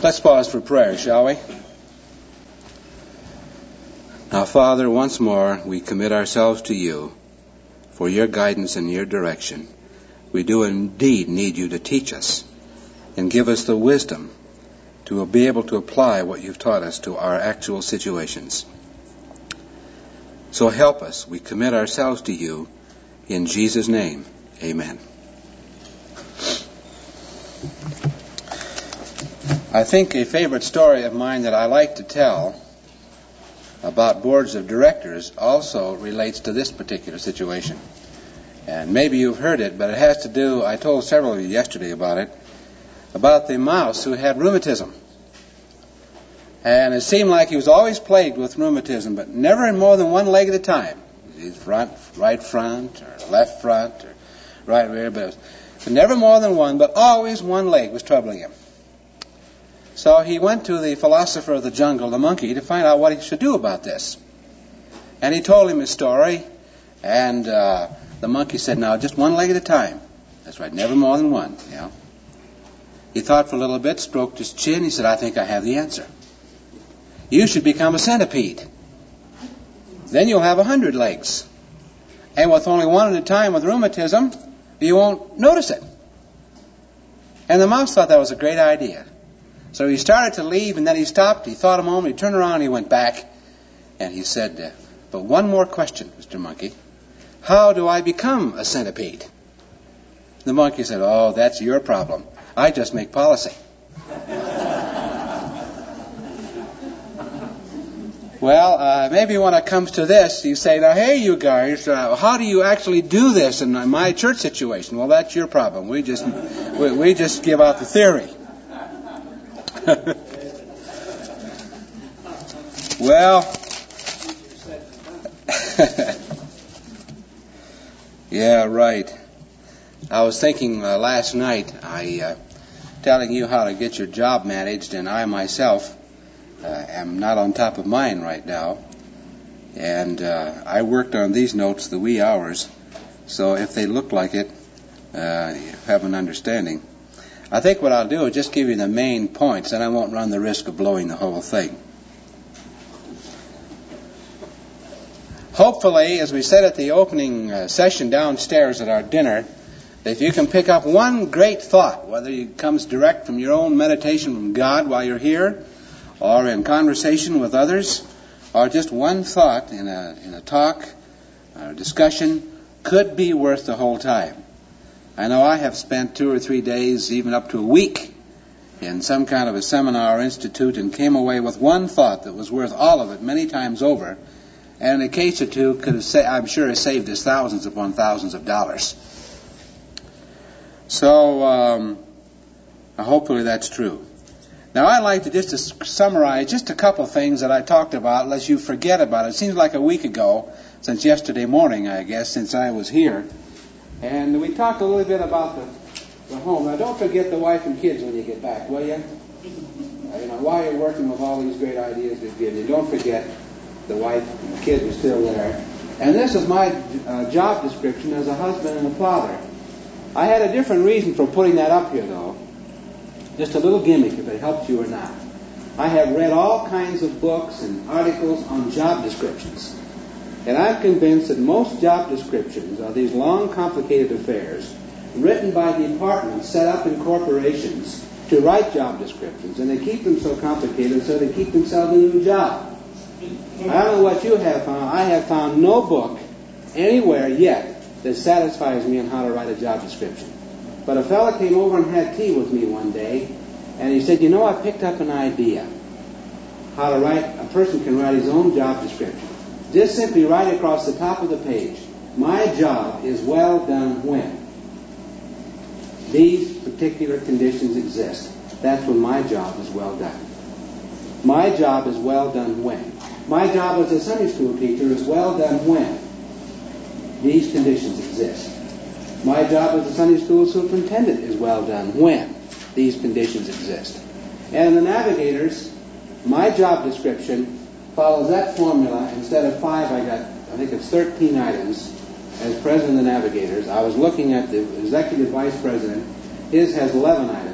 Let's pause for prayer, shall we? Now, Father, once more we commit ourselves to you for your guidance and your direction. We do indeed need you to teach us and give us the wisdom to be able to apply what you've taught us to our actual situations. So help us. We commit ourselves to you in Jesus' name. Amen. I think a favorite story of mine that I like to tell about boards of directors also relates to this particular situation. And maybe you've heard it, but it has to do, I told several of you yesterday about it, about the mouse who had rheumatism. And it seemed like he was always plagued with rheumatism, but never in more than one leg at a time. His right front, or left front, or right rear, but never more than one, but always one leg was troubling him. So he went to the philosopher of the jungle, the monkey, to find out what he should do about this. And he told him his story, and the monkey said, now, just one leg at a time. That's right, never more than one. Yeah. He thought for a little bit, stroked his chin. He said, I think I have the answer. You should become a centipede. Then you'll have 100 legs. And with only one at a time with rheumatism, you won't notice it. And the mouse thought that was a great idea. So he started to leave, and then he stopped. He thought a moment. He turned around, and he went back. And he said, but one more question, Mr. Monkey. How do I become a centipede? The monkey said, oh, that's your problem. I just make policy. Well, maybe when it comes to this, you say, now, hey, you guys, how do you actually do this in my church situation? Well, that's your problem. We just give out the theory. Well, yeah, right. I was thinking last night, telling you how to get your job managed, and I myself am not on top of mine right now. And I worked on these notes the wee hours, so if they look like it, you have an understanding. I think what I'll do is just give you the main points, and I won't run the risk of blowing the whole thing. Hopefully, as we said at the opening session downstairs at our dinner, that if you can pick up one great thought, whether it comes direct from your own meditation from God while you're here, or in conversation with others, or just one thought in a talk or a discussion, could be worth the whole time. I know I have spent 2 or 3 days, even up to a week, in some kind of a seminar or institute, and came away with one thought that was worth all of it many times over, and in a case or two could have, I'm sure, have saved us thousands upon thousands of dollars. So hopefully that's true. Now I'd like to summarize just a couple things that I talked about, unless you forget about it. It seems like a week ago, since yesterday morning, I guess, since I was here. And we talked a little bit about the home. Now, don't forget the wife and kids when you get back, will you? While you're working with all these great ideas we've given you, don't forget the wife and the kids are still there. And this is my job description as a husband and a father. I had a different reason for putting that up here, though. Just a little gimmick, if it helps you or not. I have read all kinds of books and articles on job descriptions. And I'm convinced that most job descriptions are these long, complicated affairs written by departments set up in corporations to write job descriptions. And they keep them so complicated so they keep themselves a new job. I don't know what you have found. I have found no book anywhere yet that satisfies me on how to write a job description. But a fellow came over and had tea with me one day, and he said, I picked up an idea how to write, a person can write his own job description. Just simply write across the top of the page, my job is well done when these particular conditions exist. That's when my job is well done. My job is well done when. My job as a Sunday school teacher is well done when these conditions exist. My job as a Sunday school superintendent is well done when these conditions exist. And in the Navigators, my job description follows that formula. Instead of 5, I think it's 13 items as president of the Navigators. I was looking at the executive vice president. His has 11 items.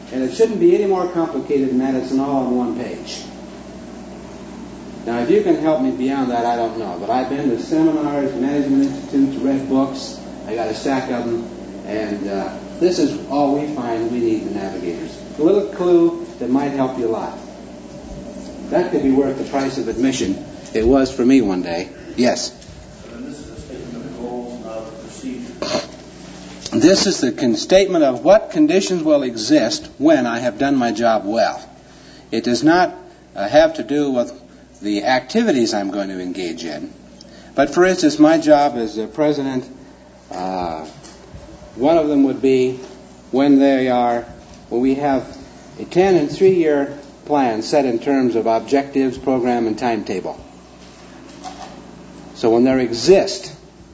And it shouldn't be any more complicated than that. It's an all on one page. Now, if you can help me beyond that, I don't know. But I've been to seminars, management institutes, read books. I got a stack of them. And this is all we find we need in navigators. A little clue that might help you a lot. That could be worth the price of admission. It was for me one day. Yes? And this is a statement of the goals, not of the procedure. This is the statement of what conditions will exist when I have done my job well. It does not have to do with the activities I'm going to engage in. But for instance, my job as president, one of them would be when we have a 10 and 3-year plan set in terms of objectives, program, and timetable. So when there exist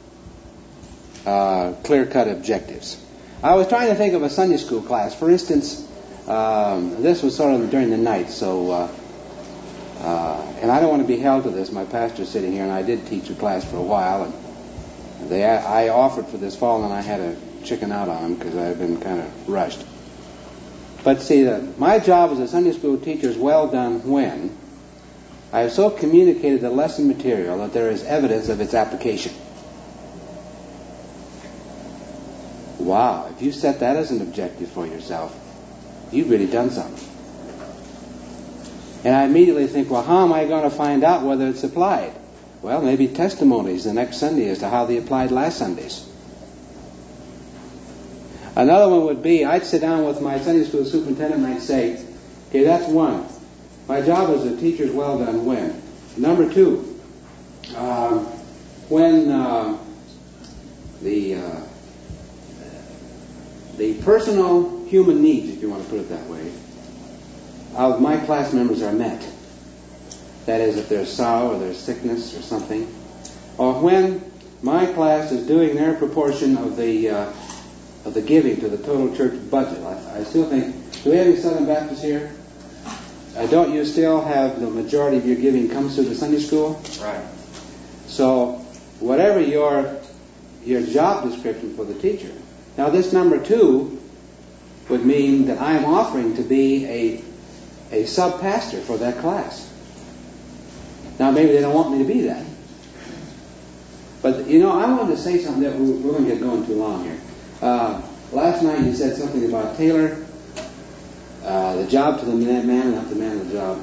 clear-cut objectives. I was trying to think of a Sunday school class. For instance, this was sort of during the night, so and I don't want to be held to this. My pastor's sitting here, and I did teach a class for a while, and I offered for this fall, and I had to chicken out on them because I've been kind of rushed. But see, my job as a Sunday school teacher is well done when I have so communicated the lesson material that there is evidence of its application. Wow, if you set that as an objective for yourself, you've really done something. And I immediately think, well, how am I going to find out whether it's applied? Well, maybe testimonies the next Sunday as to how they applied last Sundays. Another one would be, I'd sit down with my Sunday school superintendent and I'd say, okay, that's one. My job as a teacher is well done when. Number 2, when the personal human needs, if you want to put it that way, of my class members are met. That is, if there's sorrow or there's sickness or something. Or when my class is doing their proportion of the giving to the total church budget. I still think, do we have any Southern Baptists here? Don't you still have the majority of your giving comes through the Sunday school? Right. So, whatever your job description for the teacher. Now, this number 2 would mean that I'm offering to be a sub-pastor for that class. Now, maybe they don't want me to be that. But, I wanted to say something that we're going to get going too long here. Last night you said something about Taylor, the job to the man and not the man of the job.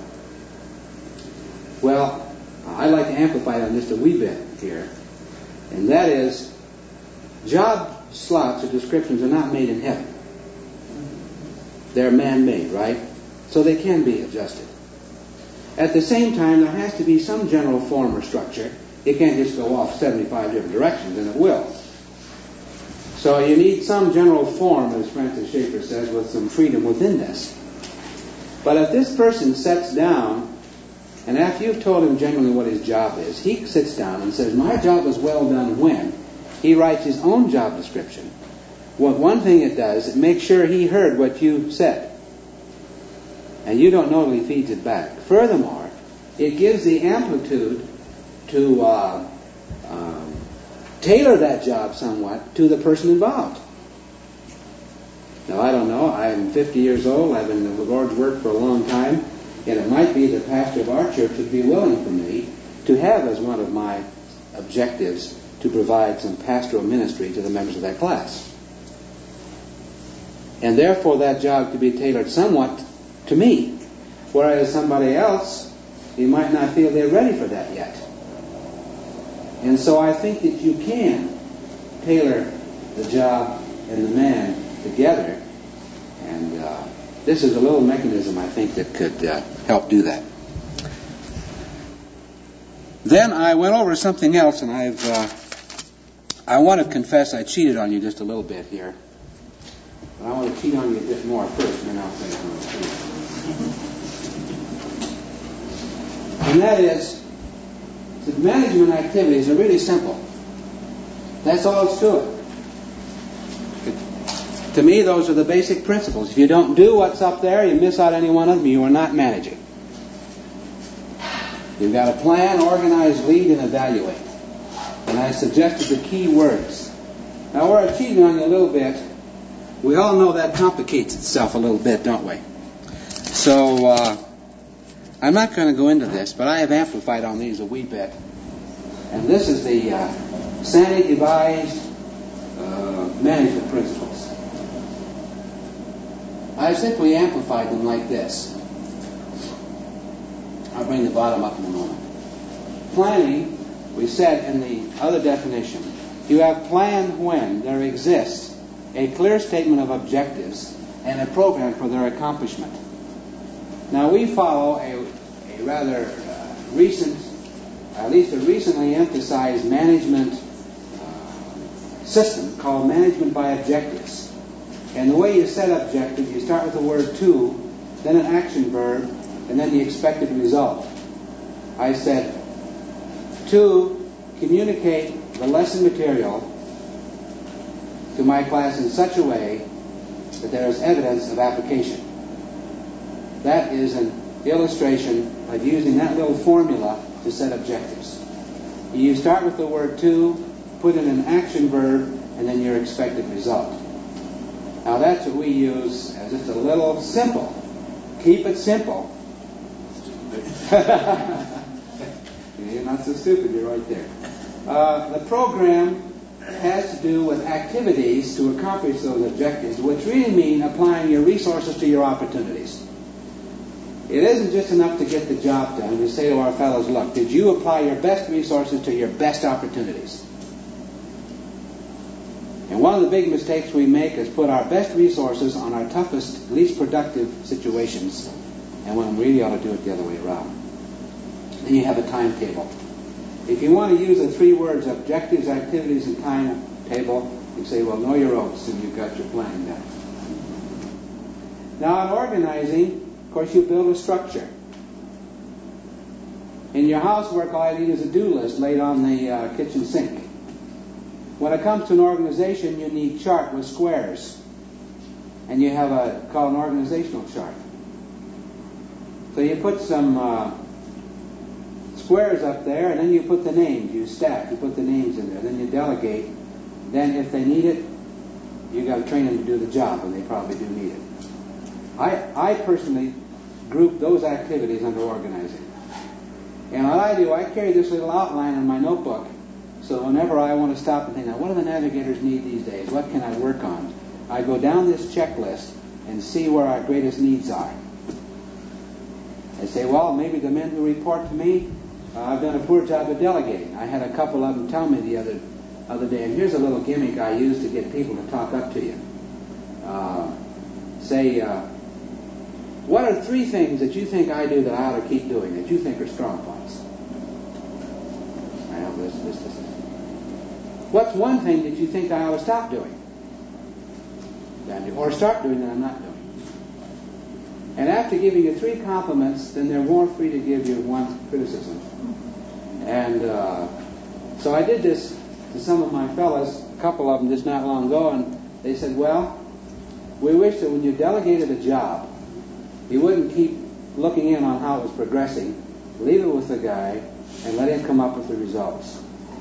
Well, I'd like to amplify that just a wee bit here. And that is, job slots or descriptions are not made in heaven. They're man-made, right? So they can be adjusted. At the same time, there has to be some general form or structure. It can't just go off 75 different directions, and it will. So you need some general form, as Francis Schaeffer says, with some freedom within this. But if this person sits down, and after you've told him generally what his job is, he sits down and says, my job is well done when he writes his own job description. Well, one thing it does, it makes sure he heard what you said. And you don't know till he feeds it back. Furthermore, it gives the amplitude to tailor that job somewhat to the person involved. Now, I don't know. I'm 50 years old. I've been in the Lord's work for a long time. And it might be the pastor of our church would be willing for me to have as one of my objectives to provide some pastoral ministry to the members of that class. And therefore that job could be tailored somewhat to me. Whereas somebody else, you might not feel they're ready for that yet. And so I think that you can tailor the job and the man together. And this is a little mechanism, I think, that could help do that. Then I went over something else, and I want to confess I cheated on you just a little bit here. But I want to cheat on you a bit more first, and then I'll say something. And that is, the management activities are really simple. That's all it's to it. To me, those are the basic principles. If you don't do what's up there, you miss out any one of them, you are not managing. You've got to plan, organize, lead, and evaluate. And I suggested the key words. Now, where I'm cheating on you a little bit We all know that complicates itself a little bit, don't we? So I'm not going to go into this, but I have amplified on these a wee bit. And this is the Sani devised management principles. I've simply amplified them like this. I'll bring the bottom up in a moment. Planning, we said in the other definition, you have planned when there exists a clear statement of objectives and a program for their accomplishment. Now we follow a rather recent, at least a recently emphasized management system called management by objectives. And the way you set objectives, you start with the word to, then an action verb, and then the expected result. I said, to communicate the lesson material to my class in such a way that there is evidence of application. That is an illustration of using that little formula to set objectives. You start with the word to, put in an action verb, and then your expected result. Now that's what we use as just a little simple. Keep it simple. You're not so stupid, you're right there. The program has to do with activities to accomplish those objectives, which really mean applying your resources to your opportunities. It isn't just enough to get the job done. We say to our fellows, look, did you apply your best resources to your best opportunities? And one of the big mistakes we make is put our best resources on our toughest, least productive situations, and when we really ought to do it the other way around. Then you have a timetable. If you want to use the 3 words, objectives, activities, and timetable, you say, well, know your oats, and you've got your plan done. Now, in organizing, of course, you build a structure. In your housework, all you need is a do list laid on the kitchen sink. When it comes to an organization, you need chart with squares. And you have called an organizational chart. So you put some squares up there, and then you put the names. You stack. You put the names in there. Then you delegate. Then if they need it, you got to train them to do the job, and they probably do need it. I personally group those activities under organizing. And what I do, I carry this little outline in my notebook, so whenever I want to stop and think, now what do the navigators need these days? What can I work on? I go down this checklist and see where our greatest needs are. I say, well, maybe the men who report to me, I've done a poor job of delegating. I had a couple of them tell me the other day, and here's a little gimmick I use to get people to talk up to you. What are 3 things that you think I do that I ought to keep doing, that you think are strong points? Well, this. What's 1 thing that you think I ought to stop doing? Or start doing that I'm not doing? And after giving you 3 compliments, then they're more free to give you 1 criticism. And so I did this to some of my fellows, a couple of them just not long ago, and they said, well, we wish that when you delegated a job, you wouldn't keep looking in on how it was progressing. Leave it with the guy and let him come up with the results.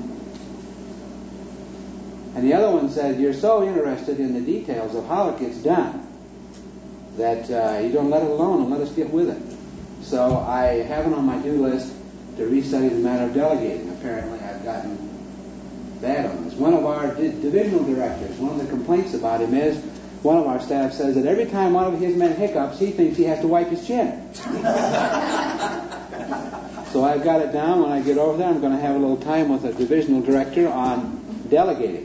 And the other one said, you're so interested in the details of how it gets done that you don't let it alone and let us get with it. So I have it on my do list to restudy the matter of delegating. Apparently I've gotten bad on this. One of our divisional directors, one of the complaints about him is, one of our staff says that every time one of his men hiccups, he thinks he has to wipe his chin. So I've got it down. When I get over there, I'm going to have a little time with a divisional director on delegating.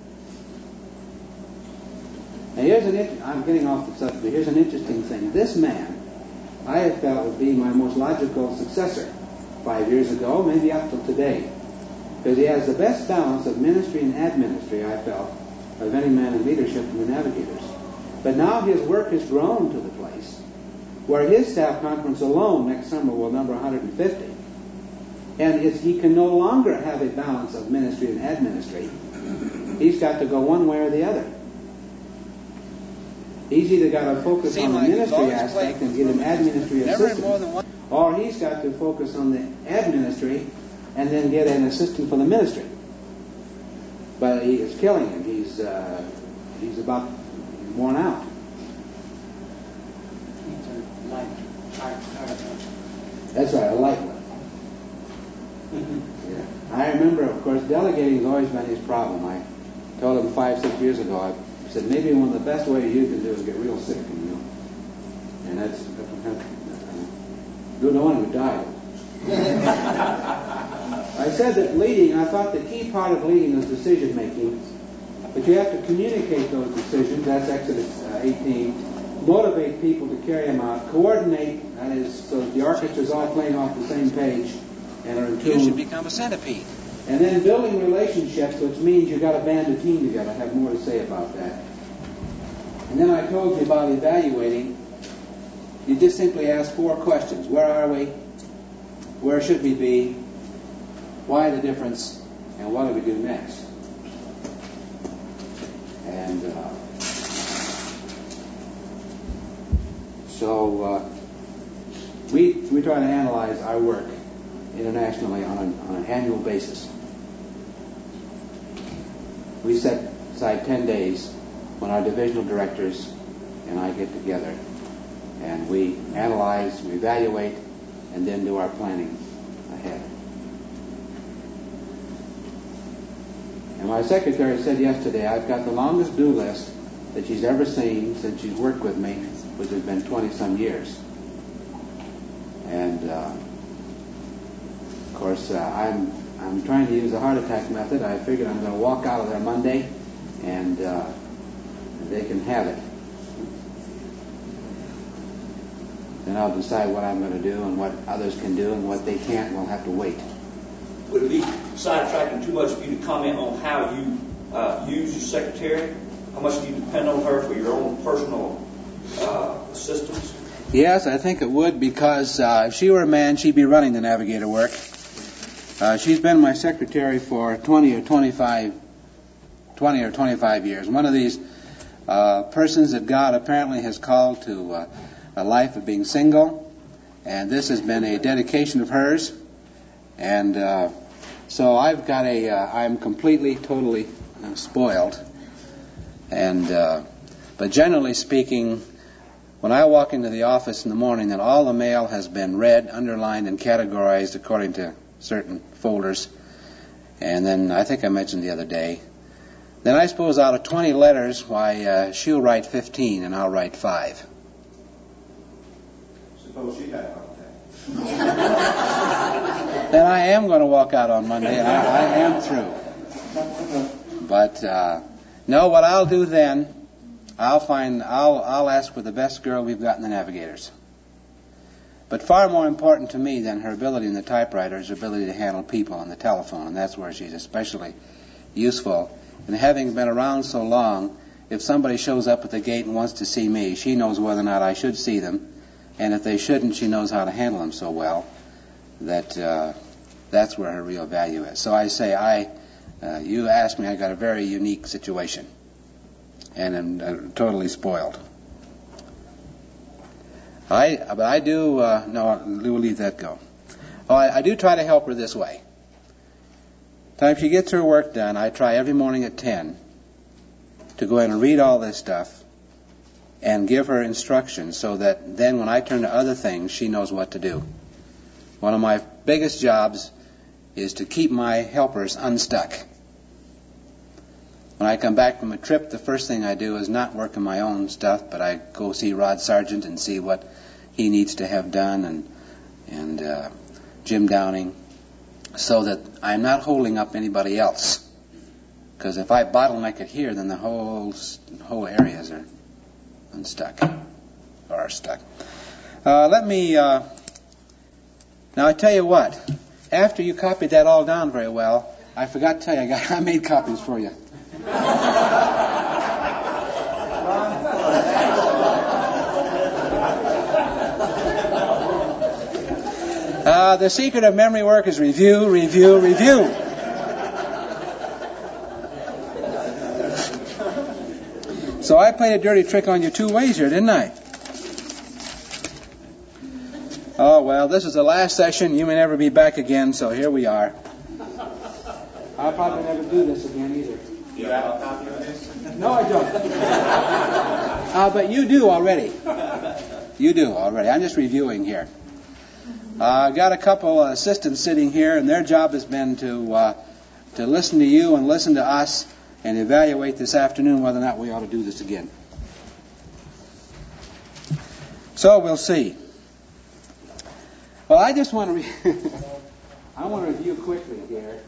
Now I'm getting off the subject, but here's an interesting thing. This man, I have felt would be my most logical successor 5 years ago, maybe up till today. Because he has the best balance of ministry and administry, I felt, of any man in leadership in the Navigators. But now his work has grown to the place where his staff conference alone next summer will number 150. And he can no longer have a balance of ministry and administry. He's got to go one way or the other. He's either got to focus on the ministry aspect and get an administry assistant, or he's got to focus on the administry and then get an assistant for the ministry. But he is killing him. He's about worn out. That's right, a light one. Yeah. I remember, of course, delegating has always been his problem. I told him 5-6 years ago, I said, maybe one of the best ways you can do is get real sick, and that's you're the one who died. I said that leading, I thought the key part of leading is decision making, but you have to communicate those decisions. That's Exodus 18. Motivate people to carry them out. Coordinate, that is, so that the orchestra's all playing off the same page and are in tune. You should become a centipede. And then building relationships, which means you've got to band a team together. I have more to say about that. And then I told you about evaluating. You just simply ask 4 questions. Where are we? Where should we be? Why the difference? And what do we do next? And so we try to analyze our work internationally on an annual basis. We set aside 10 days when our divisional directors and I get together, and we analyze, we evaluate, and then do our planning ahead. And my secretary said yesterday, I've got the longest do list that she's ever seen since she's worked with me, which has been 20-some years. And of course, I'm trying to use the heart attack method. I figured I'm going to walk out of there Monday, and they can have it. Then I'll decide what I'm going to do and what others can do, and what they can't, we'll have to wait. Would it be sidetracking too much for you to comment on how you use your secretary? How much do you depend on her for your own personal assistance? Yes, I think it would, because if she were a man, she'd be running the navigator work. She's been my secretary for 20 or 25 years. One of these persons that God apparently has called to a life of being single, and this has been a dedication of hers. And so I'm completely, totally spoiled. And but generally speaking, when I walk into the office in the morning, then all the mail has been read, underlined, and categorized according to certain folders. And then I think I mentioned the other day, then I suppose out of 20 letters, why she'll write 15 and I'll write 5. Suppose she had a heart attack. Then I am going to walk out on Monday, and I am through. But no, what I'll do then, I'll ask for the best girl we've got in the navigators. But far more important to me than her ability in the typewriter is her ability to handle people on the telephone, and that's where she's especially useful. And having been around so long, if somebody shows up at the gate and wants to see me, she knows whether or not I should see them, and if they shouldn't, she knows how to handle them so well that that's where her real value is. So I say, you asked me, I got a very unique situation, and I'm totally spoiled. But I do, no, we'll leave that go. Oh, I do try to help her this way. Time she gets her work done, I try every morning at 10 to go in and read all this stuff and give her instructions so that then when I turn to other things, she knows what to do. One of my biggest jobs is to keep my helpers unstuck. When I come back from a trip, the first thing I do is not work on my own stuff, but I go see Rod Sargent and see what he needs to have done, and Jim Downing, so that I'm not holding up anybody else. Because if I bottleneck it here, then the whole areas are unstuck or are stuck. Now I tell you what. After you copied that all down very well, I forgot to tell you I made copies for you. The secret of memory work is review, review, review. So I played a dirty trick on you 2 ways here, didn't I? Oh, well, this is the last session. You may never be back again, so here we are. I'll probably never do this again either. Do you have a copy of this? No, I don't. But you do already. You do already. I'm just reviewing here. I've got a couple assistants sitting here, and their job has been to listen to you and listen to us and evaluate this afternoon whether or not we ought to do this again. So we'll see. Well, I just want to I want to review quickly here,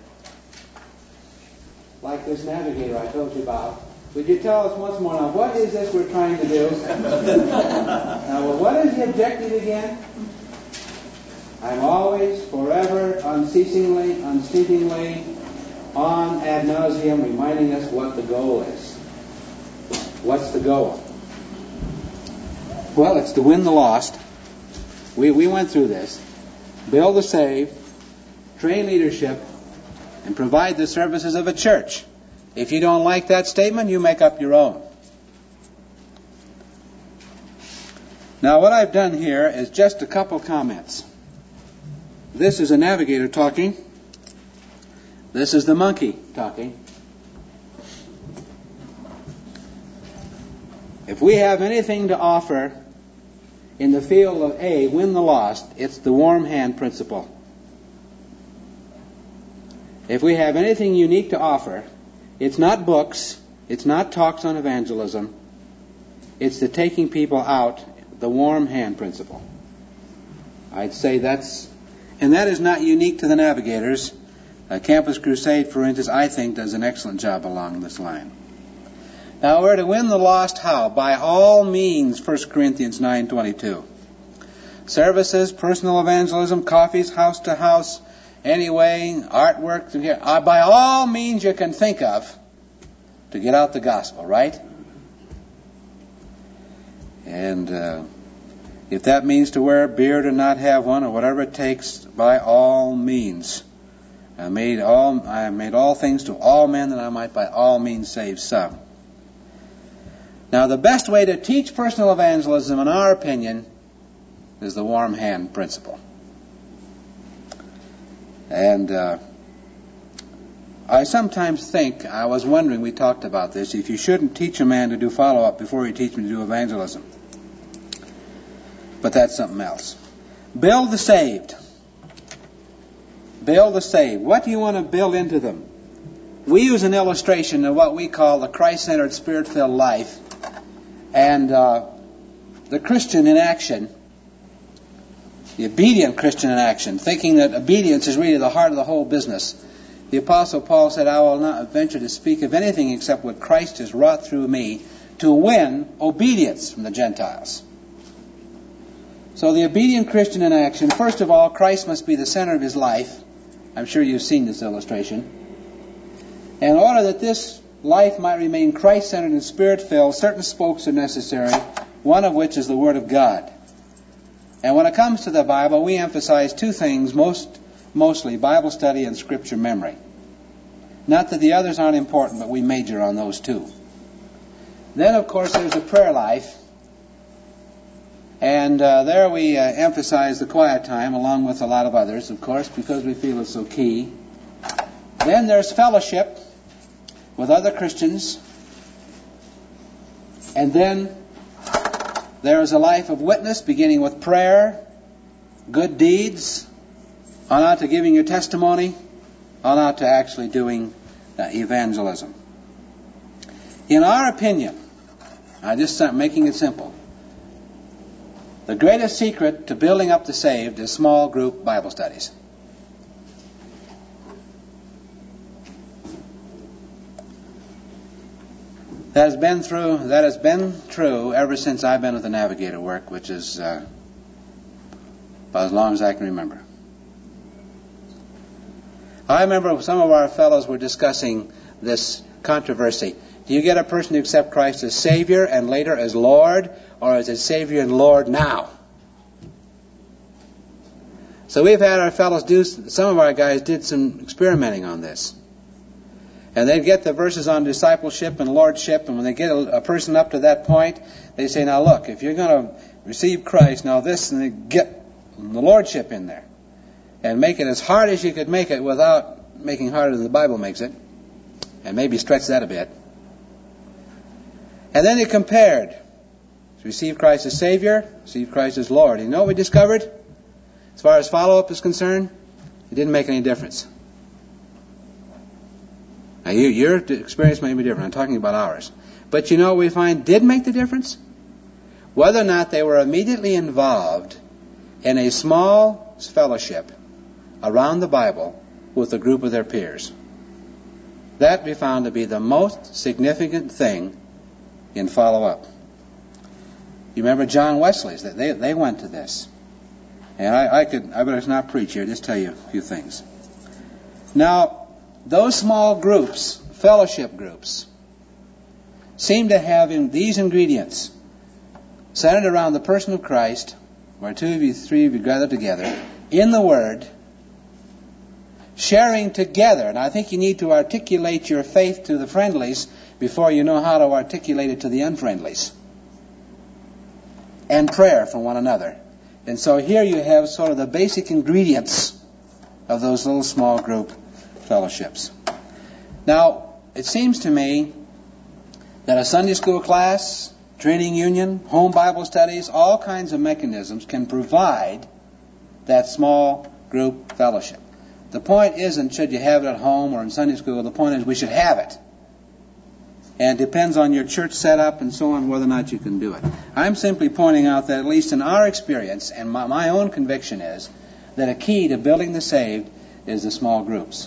like this navigator I told you about. Would you tell us once more now, what is this we're trying to do? Now, well, what is the objective again? I'm always, forever, unceasingly, unstintingly, on ad nauseum, reminding us what the goal is. What's the goal? Well, it's to win the lost. We went through this. Build the saved, train leadership, and provide the services of a church. If you don't like that statement, you make up your own. Now, what I've done here is just a couple comments. This is a navigator talking. This is the monkey talking. If we have anything to offer in the field of A, win the lost, it's the warm hand principle. If we have anything unique to offer, it's not books, it's not talks on evangelism, it's the taking people out, the warm hand principle. I'd say and that is not unique to the navigators. Campus Crusade, for instance, I think does an excellent job along this line. Now we're to win the lost how? By all means, 1 Corinthians 9:22. Services, personal evangelism, coffees, house to house, anyway, artwork, by all means you can think of to get out the gospel, right? And if that means to wear a beard or not have one, or whatever it takes, by all means. I made all things to all men, that I might by all means save some. Now, the best way to teach personal evangelism, in our opinion, is the warm hand principle. And I sometimes think, I was wondering, we talked about this, if you shouldn't teach a man to do follow-up before you teach him to do evangelism. But that's something else. Build the saved. Build the saved. What do you want to build into them? We use an illustration of what we call the Christ-centered, Spirit-filled life. And the Christian in action, the obedient Christian in action, thinking that obedience is really the heart of the whole business. The Apostle Paul said, I will not venture to speak of anything except what Christ has wrought through me to win obedience from the Gentiles. So the obedient Christian in action, first of all, Christ must be the center of his life. I'm sure you've seen this illustration. In order that this life might remain Christ-centered and Spirit-filled, certain spokes are necessary, one of which is the Word of God. And when it comes to the Bible, we emphasize two things, mostly Bible study and Scripture memory. Not that the others aren't important, but we major on those two. Then, of course, there's a prayer life. And there we emphasize the quiet time, along with a lot of others, of course, because we feel it's so key. Then there's fellowship with other Christians. And then there is a life of witness, beginning with prayer, good deeds, on out to giving your testimony, on out to actually doing evangelism. In our opinion, I just start making it simple, the greatest secret to building up the saved is small group Bible studies. That has been true ever since I've been with the Navigator work, which is about as long as I can remember. I remember some of our fellows were discussing this controversy. Do you get a person to accept Christ as Savior and later as Lord, or as a Savior and Lord now? So we've had our fellows some of our guys did some experimenting on this. And they'd get the verses on discipleship and lordship, and when they get a person up to that point, they say, now look, if you're going to receive Christ, now this, and they get the lordship in there. And make it as hard as you could make it without making harder than the Bible makes it. And maybe stretch that a bit. And then they compared Receive Christ as Savior, receive Christ as Lord. You know what we discovered? As far as follow-up is concerned, it didn't make any difference. Now, your experience may be different. I'm talking about ours. But you know what we find did make the difference? Whether or not they were immediately involved in a small fellowship around the Bible with a group of their peers. That we found to be the most significant thing in follow-up. You remember John Wesley's, that they went to this. And I better not preach here, just tell you a few things. Now, those small groups, fellowship groups, seem to have these ingredients centered around the person of Christ, where 2 of you, 3 of you gather together, in the Word, sharing together. And I think you need to articulate your faith to the friendlies before you know how to articulate it to the unfriendlies. And prayer for one another. And so here you have sort of the basic ingredients of those little small group fellowships. Now, it seems to me that a Sunday school class, training union, home Bible studies, all kinds of mechanisms can provide that small group fellowship. The point isn't should you have it at home or in Sunday school. The point is we should have it. And it depends on your church setup and so on whether or not you can do it. I'm simply pointing out that at least in our experience, and my own conviction is, that a key to building the saved is the small groups.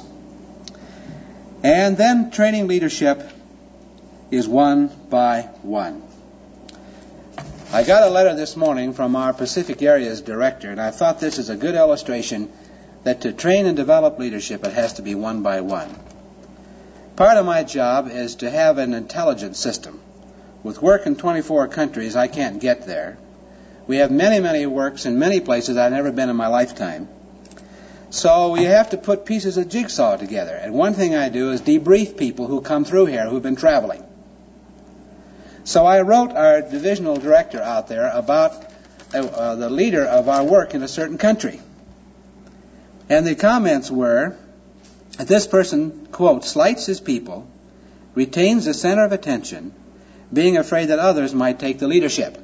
And then training leadership is one by one. I got a letter this morning from our Pacific Area's director, and I thought this is a good illustration that to train and develop leadership, it has to be one by one. Part of my job is to have an intelligence system. With work in 24 countries, I can't get there. We have many, many works in many places I've never been in my lifetime. So we have to put pieces of jigsaw together. And one thing I do is debrief people who come through here who've been traveling. So I wrote our divisional director out there about the leader of our work in a certain country. And the comments were that this person, quote, slights his people, retains the center of attention, being afraid that others might take the leadership.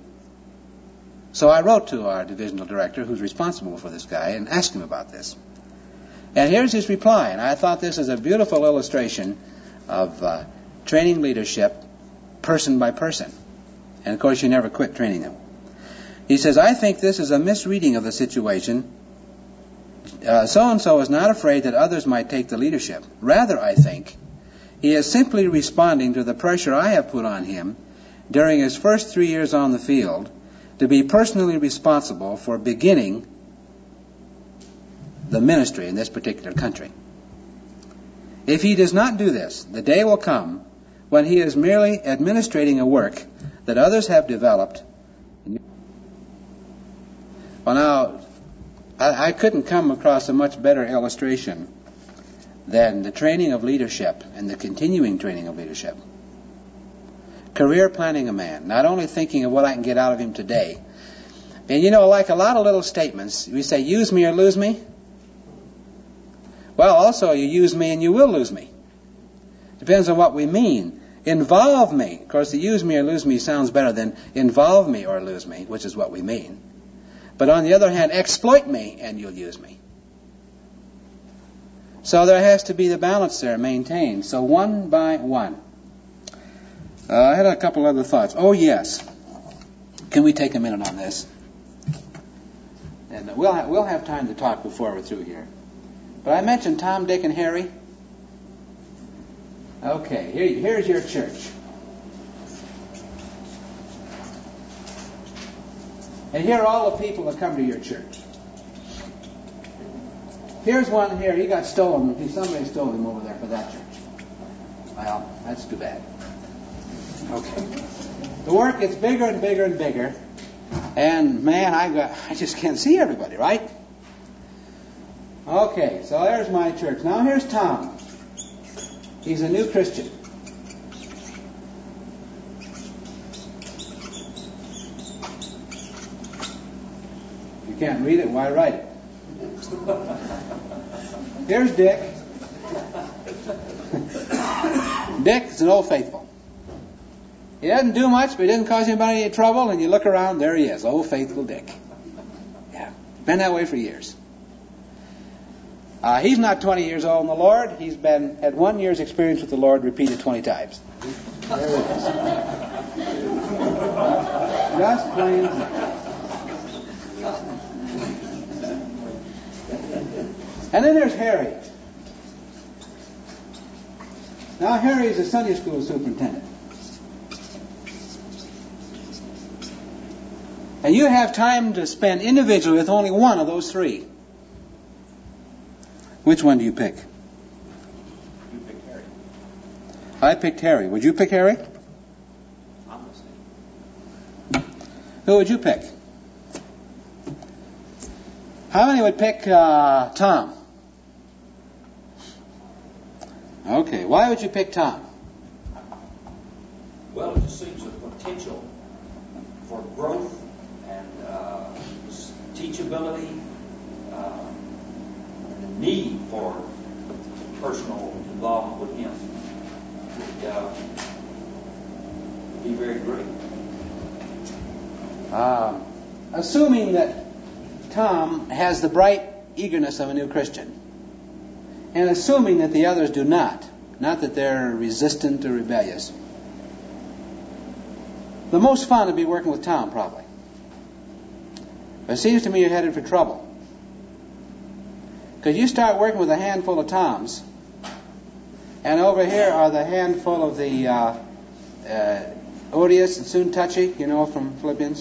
So I wrote to our divisional director, who's responsible for this guy, and asked him about this. And here's his reply, and I thought this is a beautiful illustration of training leadership person by person. And of course, you never quit training them. He says, I think this is a misreading of the situation. So-and-so is not afraid that others might take the leadership. Rather, I think, he is simply responding to the pressure I have put on him during his first 3 years on the field to be personally responsible for beginning the ministry in this particular country. If he does not do this, the day will come when he is merely administrating a work that others have developed. Well, now, I couldn't come across a much better illustration than the training of leadership and the continuing training of leadership. Career planning a man, not only thinking of what I can get out of him today. And you know, like a lot of little statements, we say, use me or lose me. Well, also, you use me and you will lose me. Depends on what we mean. Involve me. Of course, the use me or lose me sounds better than involve me or lose me, which is what we mean. But on the other hand, exploit me and you'll use me. So there has to be the balance there maintained. So one by one. I had a couple other thoughts. Oh, yes. Can we take a minute on this? And we'll have time to talk before we're through here. But I mentioned Tom, Dick, and Harry. Okay, here's your church. And here are all the people that come to your church. Here's one here. He got stolen. Somebody stole him over there for that church. Well, that's too bad. Okay. The work gets bigger and bigger and bigger. And, man, I just can't see everybody, right? Okay, so there's my church. Now here's Tom. He's a new Christian. You can't read it, why write it? Here's Dick. Dick is an old faithful. He doesn't do much, but he doesn't cause anybody any trouble, and you look around, there he is, old faithful Dick. Yeah, been that way for years. He's not 20 years old in the Lord. He's had 1 year's experience with the Lord repeated 20 times. There it is. Just plain. And then there's Harry. Now Harry is a Sunday school superintendent. And you have time to spend individually with only one of those three. Which one do you pick? You pick Harry. I picked Harry. Would you pick Harry? I'm listening. Who would you pick? How many would pick Tom? Okay, why would you pick Tom? Well, it just seems a potential for growth and teachability, and the need for personal involvement with him would be very great. Assuming that Tom has the bright eagerness of a new Christian, and assuming that the others do not that they're resistant or rebellious, the most fun would be working with Tom, probably. But it seems to me you're headed for trouble. Because you start working with a handful of Toms, and over here are the handful of the odious and soon touchy, from Philippians.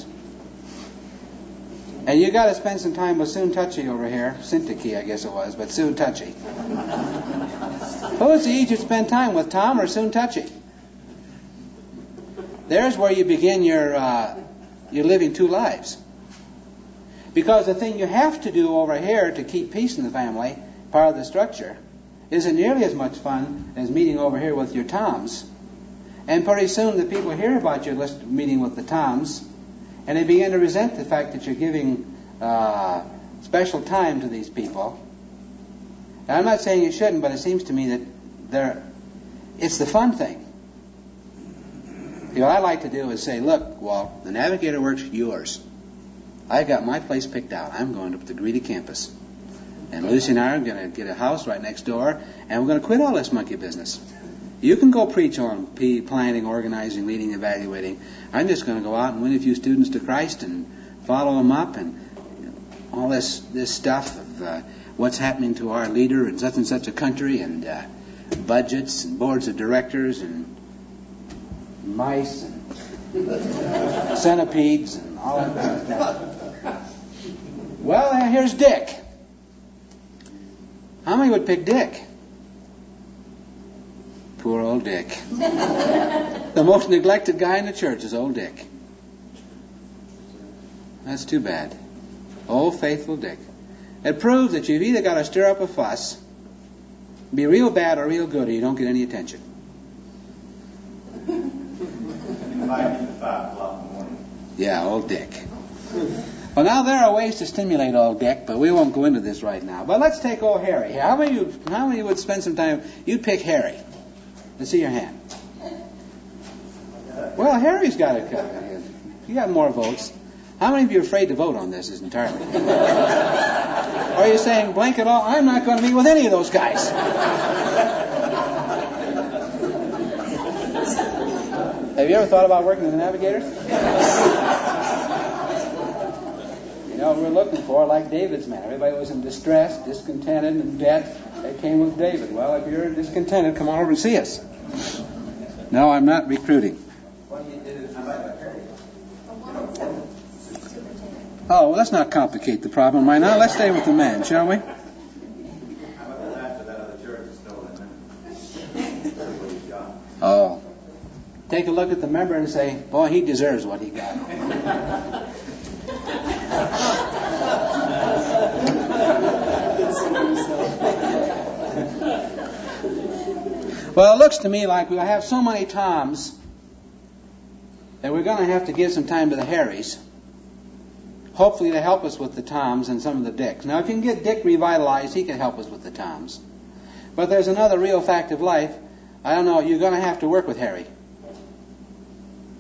And you got to spend some time with soon touchy over here. Syntyche, I guess it was, but soon touchy. Who is the easier to spend time with, Tom or soon touchy? There's where you begin your living two lives. Because the thing you have to do over here to keep peace in the family, part of the structure, isn't nearly as much fun as meeting over here with your Toms. And pretty soon the people hear about your meeting with the Toms, and they begin to resent the fact that you're giving special time to these people. And I'm not saying you shouldn't, but it seems to me that it's the fun thing. What I like to do is say, look, Walt, the Navigator Works yours. I got my place picked out. I'm going to the Greeley campus. And Lucy and I are going to get a house right next door, and we're going to quit all this monkey business. You can go preach on planning, organizing, leading, evaluating. I'm just going to go out and win a few students to Christ and follow them up and all this stuff of what's happening to our leader in such and such a country, and budgets and boards of directors and mice and centipedes and all that kind of stuff. Well, here's Dick. How many would pick Dick? Poor old Dick. The most neglected guy in the church is old Dick. That's too bad. Old faithful Dick. It proves that you've either got to stir up a fuss, be real bad or real good, or you don't get any attention. Yeah, old Dick. Well, now there are ways to stimulate old Dick, but we won't go into this right now. But let's take old Harry. How many would spend some time? You'd pick Harry. Let's see your hand. Well, Harry's got it. You got more votes. How many of you are afraid to vote on this? Is entirely. Or are you saying, blank it all? I'm not going to meet with any of those guys. Have you ever thought about working with the Navigators? We're looking for, like David's men. Everybody was in distress, discontented, and in debt. They came with David. Well, if you're discontented, come on over and see us. No, I'm not recruiting. Oh, well, let's not complicate the problem right now. Let's stay with the men, shall we? Oh. Take a look at the member and say, boy, he deserves what he got. Well, it looks to me like we'll have so many Toms that we're going to have to give some time to the Harrys, hopefully to help us with the Toms and some of the Dicks. Now, if you can get Dick revitalized, he can help us with the Toms. But there's another real fact of life. I don't know, you're going to have to work with Harry.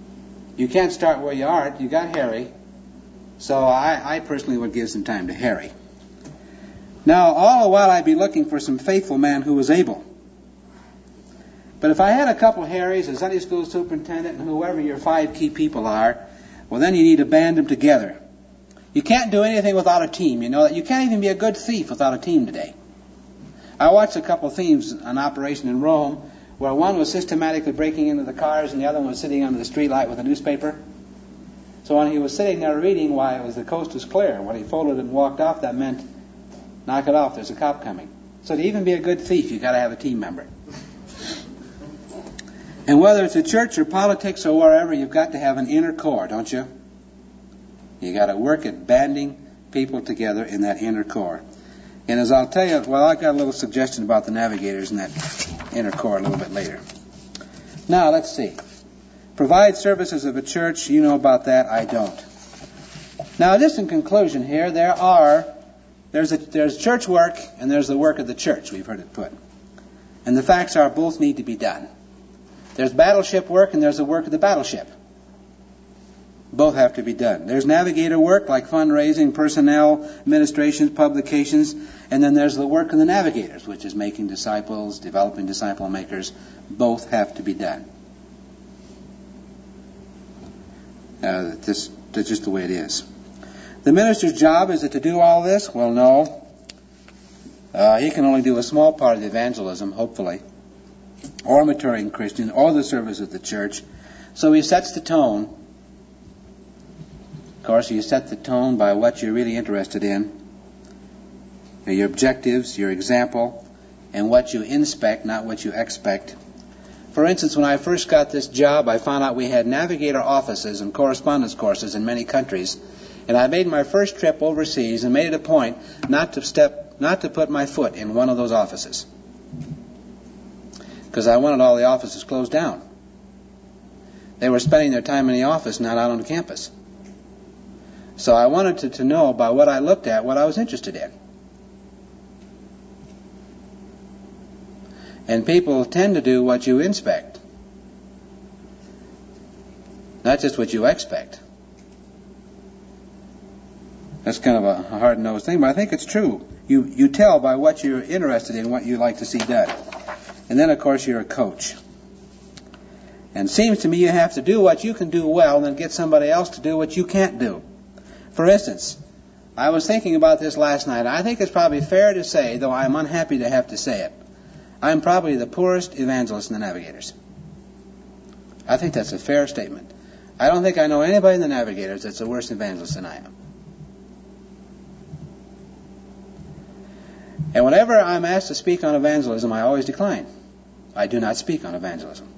You can't start where you aren't. You got Harry. So I personally would give some time to Harry. Now, all the while I'd be looking for some faithful man who was able. But if I had a couple of Harrys, a Sunday school superintendent, and whoever your 5 key people are, well, then you need to band them together. You can't do anything without a team. You know that. You can't even be a good thief without a team today. I watched a couple of thieves on Operation in Rome, where one was systematically breaking into the cars and the other one was sitting under the street light with a newspaper. So when he was sitting there reading why the coast was clear, when he folded it and walked off, that meant, knock it off, there's a cop coming. So to even be a good thief, you've got to have a team member. And whether it's a church or politics or wherever, you've got to have an inner core, don't you? You've got to work at banding people together in that inner core. And as I'll tell you, well, I've got a little suggestion about the navigators in that inner core a little bit later. Now, let's see. Provide services of a church. You know about that. I don't. Now, just in conclusion here, there's church work and there's the work of the church, we've heard it put. And the facts are both need to be done. There's battleship work and there's the work of the battleship. Both have to be done. There's navigator work like fundraising, personnel, administrations, publications, and then there's the work of the navigators, which is making disciples, developing disciple makers. Both have to be done. That's just the way it is. The minister's job, is it to do all this? Well, no. He can only do a small part of the evangelism, hopefully, or maturing Christian, or the service of the church. So he sets the tone. Of course, you set the tone by what you're really interested in, your objectives, your example, and what you inspect, not what you expect. For instance, when I first got this job, I found out we had navigator offices and correspondence courses in many countries, and I made my first trip overseas and made it a point not to put my foot in one of those offices, because I wanted all the offices closed down. They were spending their time in the office, not out on campus. So I wanted to know by what I looked at what I was interested in. And people tend to do what you inspect, not just what you expect. That's kind of a hard-nosed thing, but I think it's true. You tell by what you're interested in, what you like to see done. And then, of course, you're a coach. And it seems to me you have to do what you can do well and then get somebody else to do what you can't do. For instance, I was thinking about this last night. I think it's probably fair to say, though I'm unhappy to have to say it, I'm probably the poorest evangelist in the Navigators. I think that's a fair statement. I don't think I know anybody in the Navigators that's a worse evangelist than I am. And whenever I'm asked to speak on evangelism, I always decline. I do not speak on evangelism.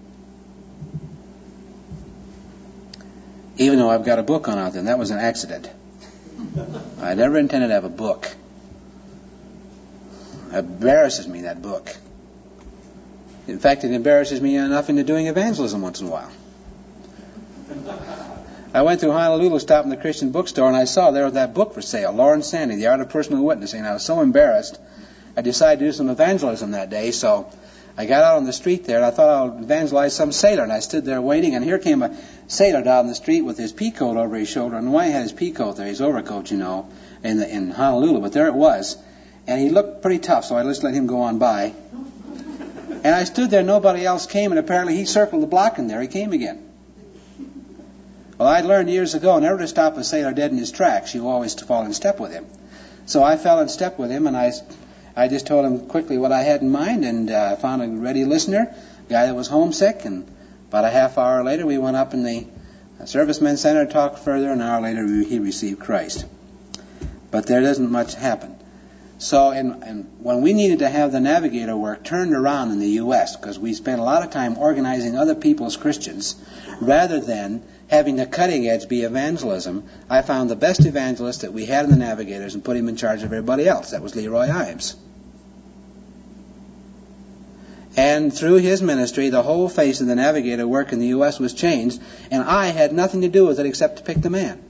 Even though I've got a book on it, and that was an accident. I never intended to have a book. It embarrasses me, that book. In fact, it embarrasses me enough into doing evangelism once in a while. I went through Honolulu, stopped in the Christian bookstore, and I saw there was that book for sale, Lawrence Sandy, The Art of Personal Witnessing. I was so embarrassed, I decided to do some evangelism that day, so I got out on the street there, and I thought I'll evangelize some sailor, and I stood there waiting, and here came a sailor down the street with his pea coat over his shoulder, and why he had his pea coat there, his overcoat, you know, in Honolulu, but there it was, and he looked pretty tough, so I just let him go on by. And I stood there, nobody else came, and apparently he circled the block in there, he came again. Well, I'd learned years ago never to stop a sailor dead in his tracks, you always fall in step with him. So I fell in step with him, and I just told him quickly what I had in mind, and I found a ready listener, a guy that was homesick, and about a half hour later we went up in the Servicemen's Center, talked further, an hour later he received Christ. But there doesn't much happen. So and when we needed to have the navigator work turned around in the U.S., because we spent a lot of time organizing other people as Christians, rather than having the cutting edge be evangelism, I found the best evangelist that we had in the Navigators and put him in charge of everybody else. That was Leroy Imes. And through his ministry, the whole face of the navigator work in the U.S. was changed, and I had nothing to do with it except to pick the man.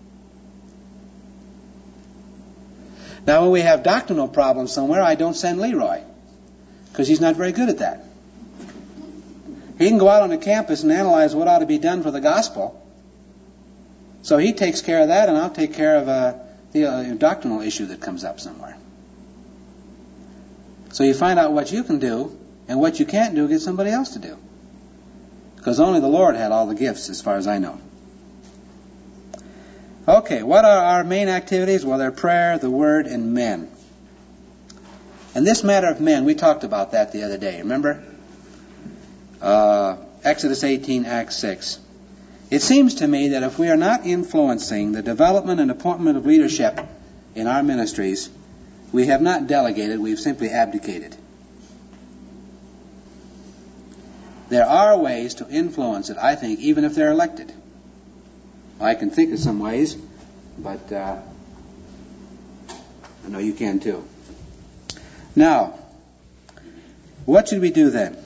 Now, when we have doctrinal problems somewhere, I don't send Leroy, because he's not very good at that. He can go out on the campus and analyze what ought to be done for the gospel, So he takes care of that, and I'll take care of the doctrinal issue that comes up somewhere. So you find out what you can do, and what you can't do, get somebody else to do. Because only the Lord had all the gifts, as far as I know. Okay, what are our main activities? Well, they're prayer, the Word, and men. And this matter of men, we talked about that the other day, remember? Exodus 18, Acts 6. It seems to me that if we are not influencing the development and appointment of leadership in our ministries, we have not delegated, we've simply abdicated. There are ways to influence it, I think, even if they're elected. I can think of some ways, but I know you can too. Now, what should we do then?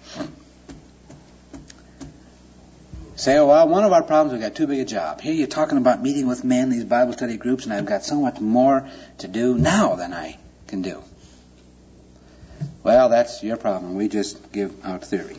Say, oh, well, one of our problems, we've got too big a job. Here you're talking about meeting with men, these Bible study groups, and I've got so much more to do now than I can do. Well, that's your problem. We just give out theory.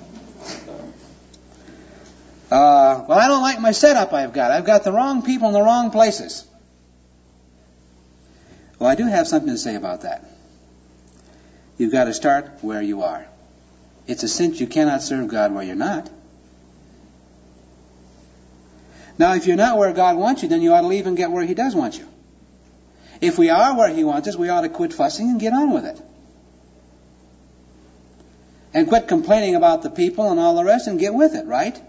Well, I don't like my setup I've got. I've got the wrong people in the wrong places. Well, I do have something to say about that. You've got to start where you are. It's a cinch you cannot serve God where you're not. Now, if you're not where God wants you, then you ought to leave and get where He does want you. If we are where He wants us, we ought to quit fussing and get on with it. And quit complaining about the people and all the rest and get with it, right?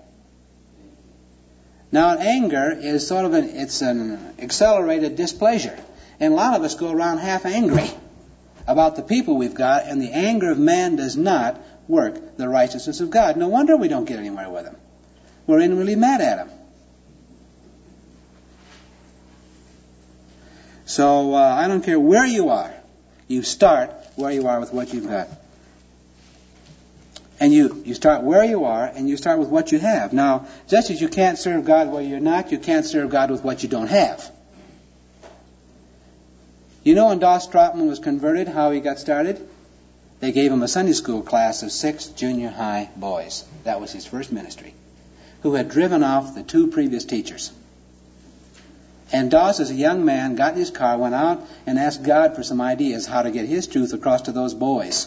Now, anger is sort of an accelerated displeasure. And a lot of us go around half angry about the people we've got, and the anger of man does not work the righteousness of God. No wonder we don't get anywhere with Him. We're inwardly mad at Him. So I don't care where you are. You start where you are with what you've got. And you start where you are, and you start with what you have. Now, just as you can't serve God where you're not, you can't serve God with what you don't have. You know when Doss Stratman was converted, how he got started? They gave him a Sunday school class of 6 junior high boys. That was his first ministry. Who had driven off the 2 previous teachers. And Doss, as a young man, got in his car, went out, and asked God for some ideas how to get his truth across to those boys.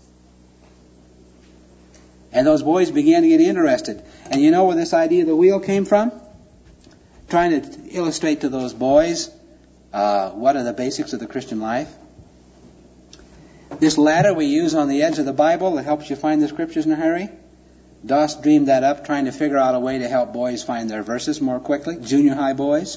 And those boys began to get interested. And you know where this idea of the wheel came from? Trying to illustrate to those boys what are the basics of the Christian life. This ladder we use on the edge of the Bible that helps you find the scriptures in a hurry. Doss dreamed that up, trying to figure out a way to help boys find their verses more quickly, junior high boys.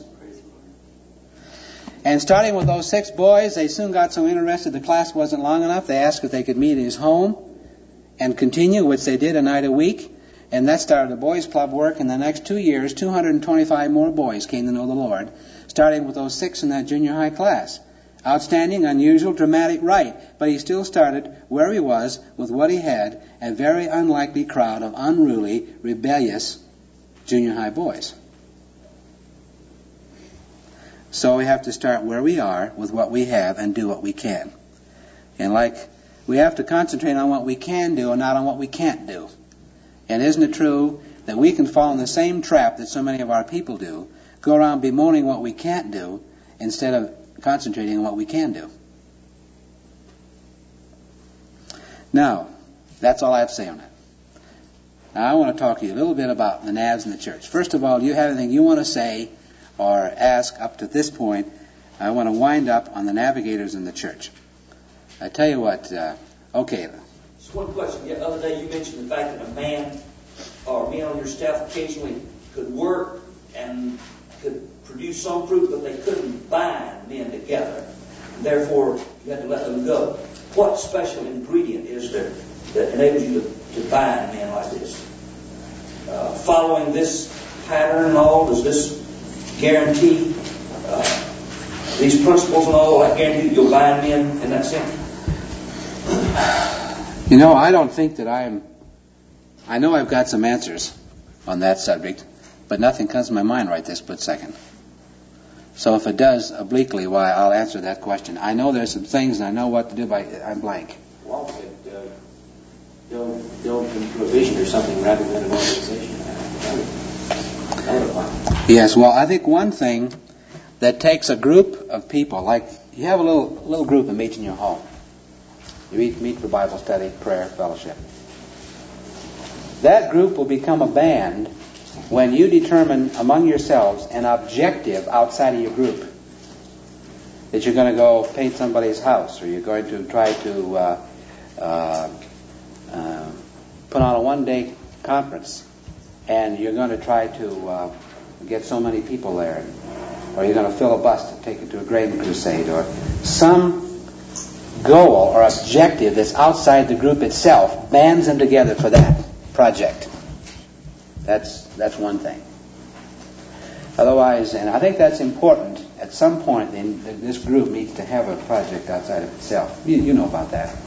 And starting with those 6 boys, they soon got so interested the class wasn't long enough. They asked if they could meet in his home and continue, which they did a night a week. And that started the boys' club work. In the next 2 years, 225 more boys came to know the Lord, starting with those 6 in that junior high class. Outstanding, unusual, dramatic, right. But he still started where he was with what he had, a very unlikely crowd of unruly, rebellious junior high boys. So we have to start where we are with what we have and do what we can. And we have to concentrate on what we can do and not on what we can't do. And isn't it true that we can fall in the same trap that so many of our people do, go around bemoaning what we can't do instead of concentrating on what we can do? Now, that's all I have to say on that. Now, I want to talk to you a little bit about the navs in the church. First of all, do you have anything you want to say or ask up to this point? I want to wind up on the navigators in the church. I tell you what, okay. Just one question. The other day you mentioned the fact that a man or men on your staff occasionally could work and could produce some fruit, but they couldn't bind men together. And therefore, you had to let them go. What special ingredient is there that enables you to bind men like this? Following this pattern and all, does this guarantee these principles and all, I guarantee you'll bind men in that sense? You know, I don't think that I know I've got some answers on that subject, but nothing comes to my mind right this split second. So if it does, obliquely, why, I'll answer that question. I know there's some things and I know what to do, but I'm blank. Well, build a vision or something rather than an organization. That would apply. Yes, well, I think one thing that takes a group of people, like you have a little group that meets in your home. You meet for Bible study, prayer, fellowship. That group will become a band when you determine among yourselves an objective outside of your group. That you're going to go paint somebody's house, or you're going to try to put on a one-day conference, and you're going to try to get so many people there, or you're going to fill a bus to take it to a grading crusade, or some goal or objective that's outside the group itself bands them together for that project. That's one thing. Otherwise, and I think that's important, at some point this group needs to have a project outside of itself. You know about that.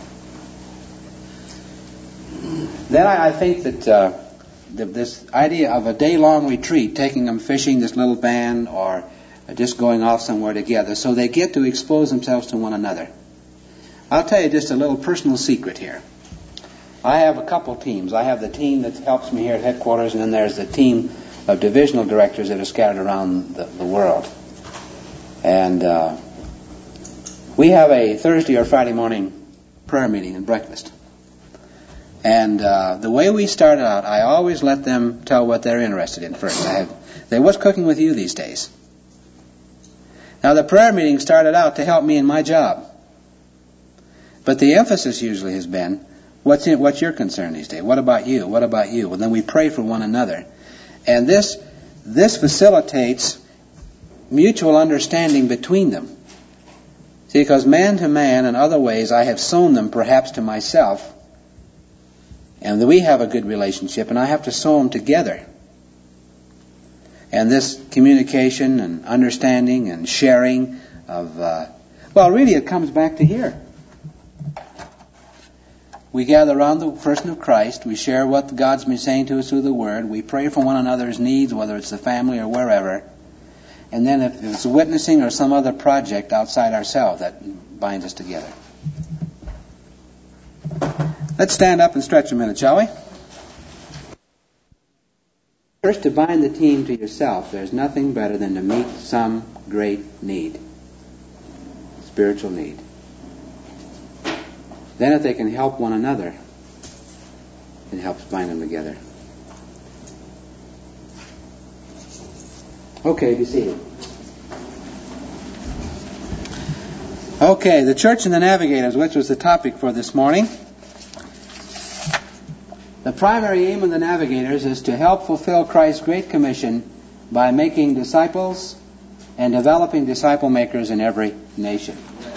Then I think that this idea of a day-long retreat, taking them fishing, this little band, or just going off somewhere together, so they get to expose themselves to one another. I'll tell you just a little personal secret here. I have a couple teams. I have the team that helps me here at headquarters, and then there's the team of divisional directors that are scattered around the world. And we have a Thursday or Friday morning prayer meeting and breakfast. And the way we start out, I always let them tell what they're interested in first. What's cooking with you these days? Now, the prayer meeting started out to help me in my job. But the emphasis usually has been, what's your concern these days? What about you? What about you? Well, then we pray for one another. And this facilitates mutual understanding between them. See, because man to man in other ways I have sown them perhaps to myself, and we have a good relationship, and I have to sow them together. And this communication and understanding and sharing of, really it comes back to here. We gather around the person of Christ. We share what God's been saying to us through the Word. We pray for one another's needs, whether it's the family or wherever. And then if it's witnessing or some other project outside ourselves, that binds us together. Let's stand up and stretch a minute, shall we? First, to bind the team to yourself, there's nothing better than to meet some great need, spiritual need. Then if they can help one another, it helps bind them together. Okay, be seated. Okay, the Church and the Navigators, which was the topic for this morning. The primary aim of the Navigators is to help fulfill Christ's Great Commission by making disciples and developing disciple makers in every nation.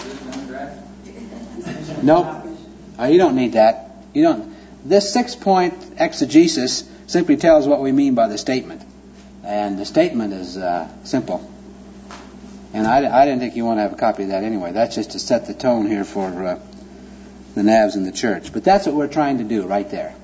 Nope. You don't need that. This 6-point exegesis simply tells what we mean by the statement. And the statement is simple. And I didn't think you want to have a copy of that anyway. That's just to set the tone here for the Navs in the church. But that's what we're trying to do right there.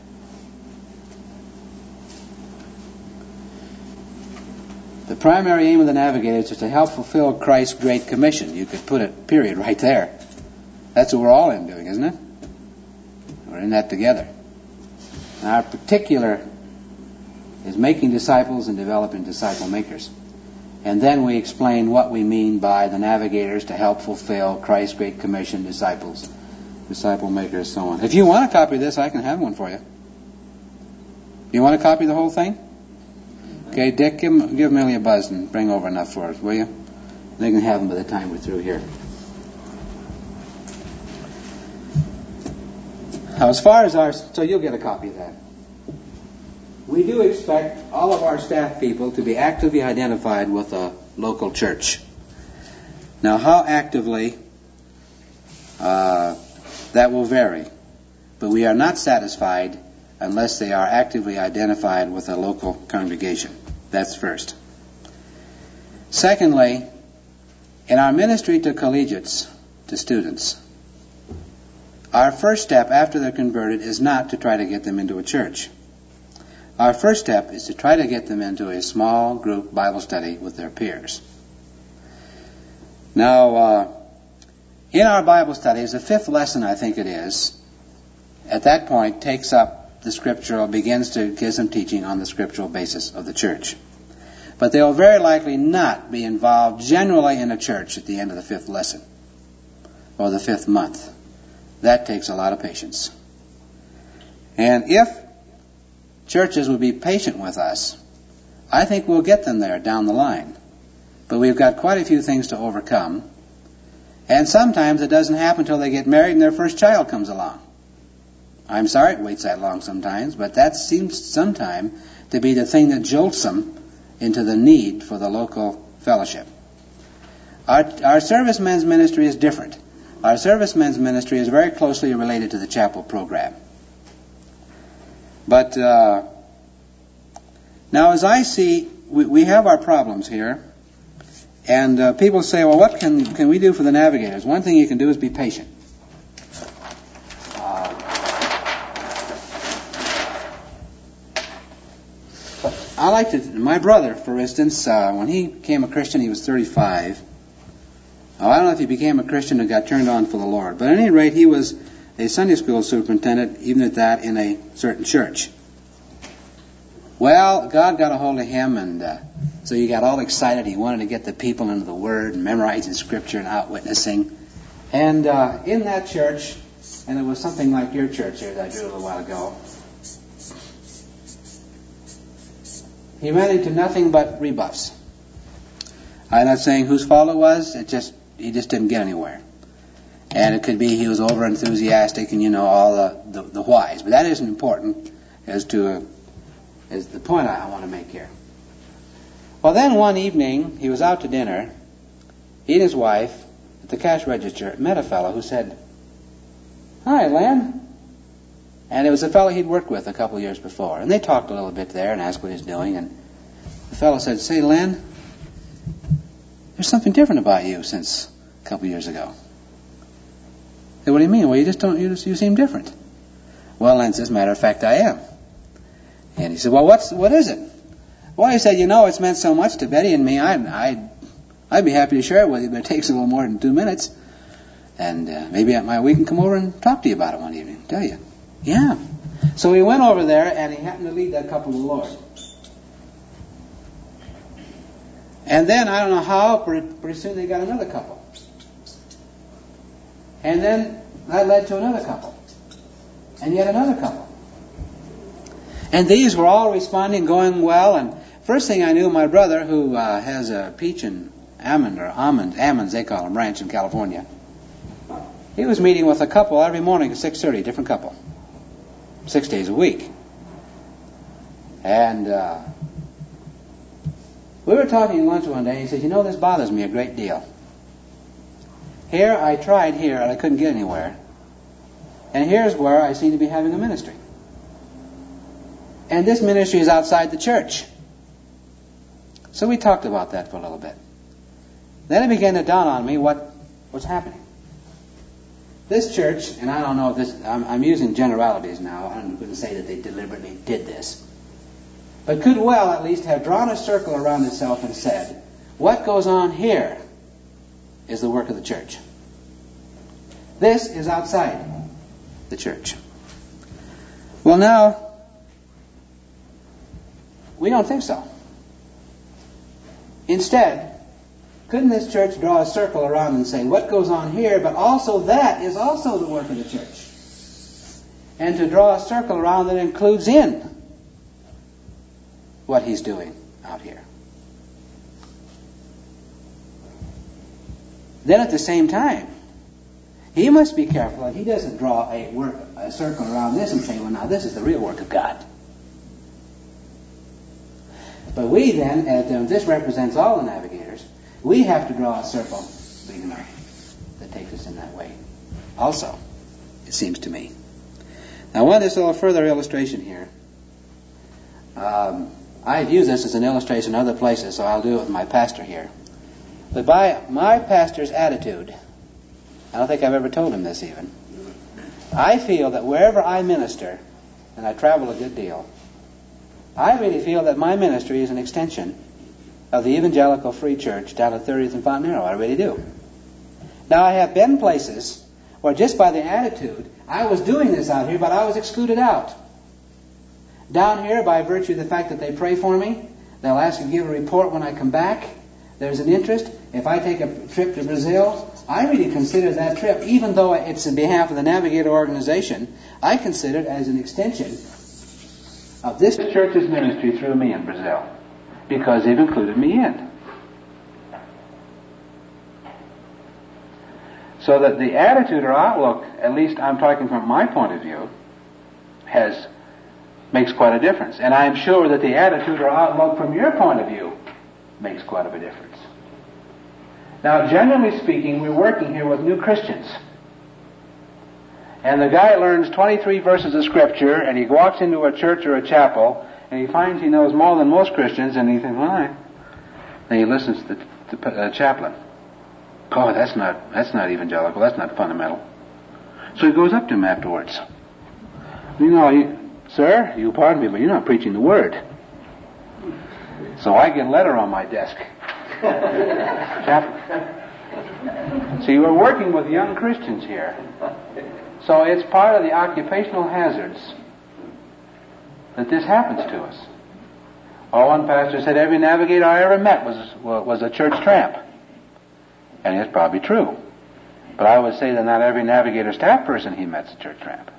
The primary aim of the Navigators is to help fulfill Christ's Great Commission. You could put a period right there. That's what we're all in doing, isn't it? We're in that together. And our particular is making disciples and developing disciple makers. And then we explain what we mean by the Navigators to help fulfill Christ's Great Commission, disciples, disciple makers, so on. If you want a copy of this, I can have one for you. You want a copy of the whole thing? Okay, Dick, give Millie a buzz and bring over enough for us, will you? They can have them by the time we're through here. Now, as far as so you'll get a copy of that. We do expect all of our staff people to be actively identified with a local church. Now, how actively, that will vary. But we are not satisfied unless they are actively identified with a local congregation. That's first. Secondly, in our ministry to collegiates, to students, our first step after they're converted is not to try to get them into a church. Our first step is to try to get them into a small group Bible study with their peers. Now, in our Bible studies, the 5th lesson, I think it is, at that point takes up the scriptural, begins to give some teaching on the scriptural basis of the church. but they will very likely not be involved generally in a church at the end of the 5th lesson or the 5th month. That takes a lot of patience. And if churches would be patient with us, I think we'll get them there down the line. But we've got quite a few things to overcome. And sometimes it doesn't happen until they get married and their first child comes along. I'm sorry it waits that long sometimes, but that seems sometime to be the thing that jolts them into the need for the local fellowship. Our servicemen's ministry is different. Our servicemen's ministry is very closely related to the chapel program. But now as I see, we have our problems here. And people say, well, what can we do for the navigators? One thing you can do is be patient. I like to, my brother, for instance, when he became a Christian, he was 35. I don't know if he became a Christian and got turned on for the Lord. But at any rate, he was a Sunday school superintendent, even at that, in a certain church. Well, God got a hold of him, and so he got all excited. He wanted to get the people into the Word, and memorizing Scripture and out witnessing. And in that church, and it was something like your church here that I drew a little while ago, he ran into nothing but rebuffs. I'm not saying whose fault it was. He just didn't get anywhere. And it could be he was over enthusiastic and all the whys. But that isn't important as the point I want to make here. Well, then one evening he was out to dinner. He and his wife at the cash register met a fellow who said, "Hi, Len." And it was a fellow he'd worked with a couple of years before. And they talked a little bit there and asked what he was doing. And the fellow said, "Say, Len, there's something different about you since a couple of years ago." I said, "What do you mean?" "Well, you seem different." "Well, Len, as a matter of fact, I am." And he said, "Well, what is it?" "Well," he said, "It's meant so much to Betty and me. I'd be happy to share it with you, but it takes a little more than 2 minutes. And maybe we can come over and talk to you about it one evening, tell you." "Yeah." So he went over there, and he happened to lead that couple to the Lord. And then, I don't know how, pretty soon they got another couple. And then that led to another couple. And yet another couple. And these were all responding, going well. And first thing I knew, my brother, who has a peach and almonds, they call them, ranch in California, he was meeting with a couple every morning at 6:30, different couple, 6 days a week. And we were talking at lunch one day, and he said, "This bothers me a great deal. I tried here, and I couldn't get anywhere. And here's where I seem to be having a ministry. And this ministry is outside the church." So we talked about that for a little bit. Then it began to dawn on me what's happening. This church, and I don't know if this, I'm using generalities now. I couldn't say that they deliberately did this. But could well at least have drawn a circle around itself and said, what goes on here is the work of the church. This is outside the church. Well, now, we don't think so. Instead, couldn't this church draw a circle around and say, what goes on here, but also that is also the work of the church? And to draw a circle around that includes in what he's doing out here. Then at the same time, he must be careful that he doesn't draw a circle around this and say, well, now this is the real work of God. But we then, as this represents all the navigators, we have to draw a circle big enough that takes us in that way. Also, it seems to me. Now, I want this little further illustration here. I've used this as an illustration in other places, so I'll do it with my pastor here. But by my pastor's attitude, I don't think I've ever told him this even, I feel that wherever I minister, and I travel a good deal, I really feel that my ministry is an extension of the Evangelical Free Church down at 30th and Fontanero. I really do. Now, I have been places where just by the attitude, I was doing this out here, but I was excluded out. Down here, by virtue of the fact that they pray for me, They'll ask and give a report when I come back. There's an interest. If I take a trip to Brazil, I really consider that trip, even though it's on behalf of the Navigator organization, I consider it as an extension of this church's ministry through me in Brazil, because they've included me in. So that the attitude or outlook, at least I'm talking from my point of view, makes quite a difference. And I'm sure that the attitude or outlook from your point of view makes quite a difference. Now, generally speaking, we're working here with new Christians. And the guy learns 23 verses of Scripture, and he walks into a church or a chapel, and he finds he knows more than most Christians, and he thinks, well, then he listens to the chaplain. Oh, that's not evangelical, that's not fundamental. So he goes up to him afterwards. You know, sir, you pardon me, but you're not preaching the Word. So I get a letter on my desk. Chaplain. See, we're working with young Christians here. So it's part of the occupational hazards that this happens to us. Or one pastor said, every navigator I ever met was a church tramp. And it's probably true. But I would say that not every navigator staff person he met's a church tramp.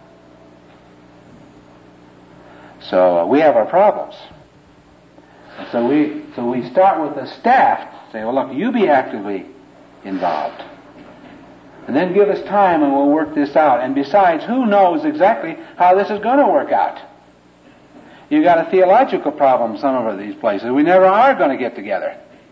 So we have our problems. And so we start with the staff, say, well, look, you be actively involved. And then give us time and we'll work this out. And besides, who knows exactly how this is going to work out? You've got a theological problem some of these places. We never are going to get together.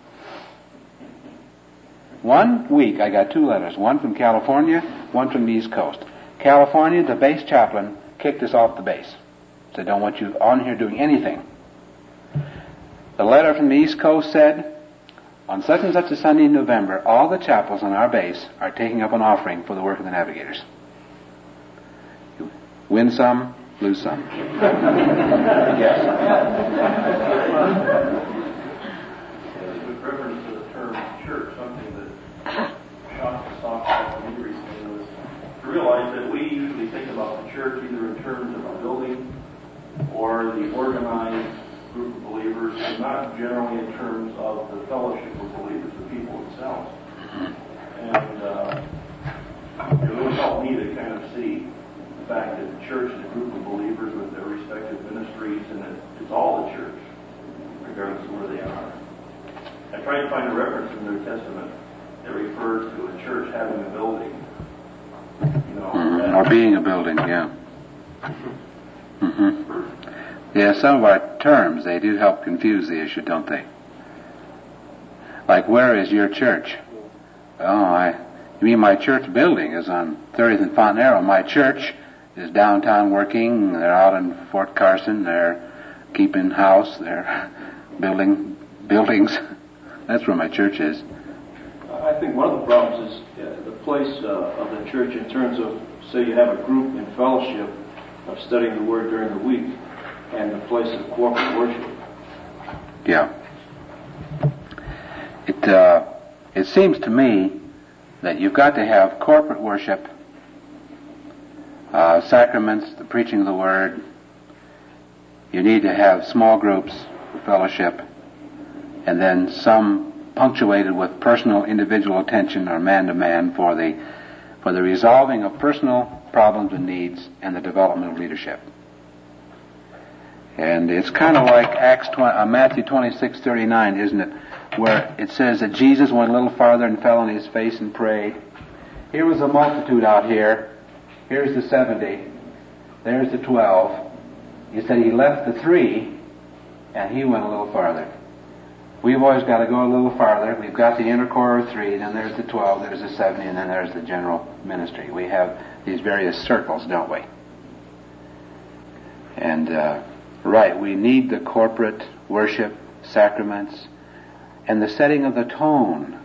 One week I got 2 letters, one from California, one from the East Coast. California, the base chaplain kicked us off the base. Said, don't want you on here doing anything. The letter from the East Coast said, on such and such a Sunday in November, all the chapels on our base are taking up an offering for the work of the navigators. You win some, lose some. Yes. With reference to the term church, something that shocked us off me recently was to realize that we usually think about the church either in terms of a building or the organized group of believers, and not generally in terms of the fellowship of believers, the people themselves. And it really helped me to kind of see the fact that the church is a group of believers with their respective ministries, and that it's all the church, regardless of where they are. I tried to find a reference in the New Testament that refers to a church having a building. You know, or being a building, yeah. Mm-hmm. Yeah, some of our terms, they do help confuse the issue, don't they? Like, where is your church? Oh, you mean my church building is on 30th and Fontanero. My church is downtown working. They're out in Fort Carson. They're keeping house. They're building buildings. That's where my church is. I think one of the problems is the place of the church in terms of, say, you have a group in fellowship of studying the Word during the week, and the place of corporate worship. Yeah. It seems to me that you've got to have corporate worship, sacraments, the preaching of the Word. You need to have small groups for fellowship, and then some punctuated with personal individual attention or man-to-man for the resolving of personal problems and needs and the development of leadership. And it's kind of like Matthew 26:39, isn't it? Where it says that Jesus went a little farther and fell on his face and prayed. Here was a multitude out here. Here's the 70. There's the 12. He said he left the 3 and he went a little farther. We've always got to go a little farther. We've got the inner core of 3, then there's the 12, there's the 70, and then there's the general ministry. We have these various circles, don't we? And right, we need the corporate worship, sacraments, and the setting of the tone.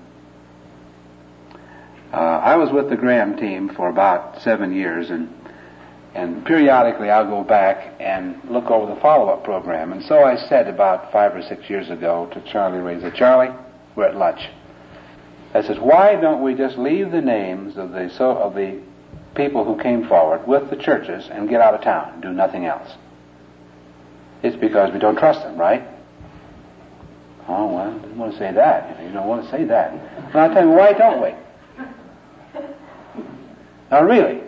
I was with the Graham team for about 7 years, and periodically I'll go back and look over the follow-up program. And so I said about 5 or 6 years ago to Charlie Ray, Charlie, we're at lunch. I said, why don't we just leave the names of the people who came forward with the churches and get out of town and do nothing else? It's because we don't trust them, right? Oh, well, I didn't want to say that. You don't want to say that. And I'll tell you, why don't we? Now, really.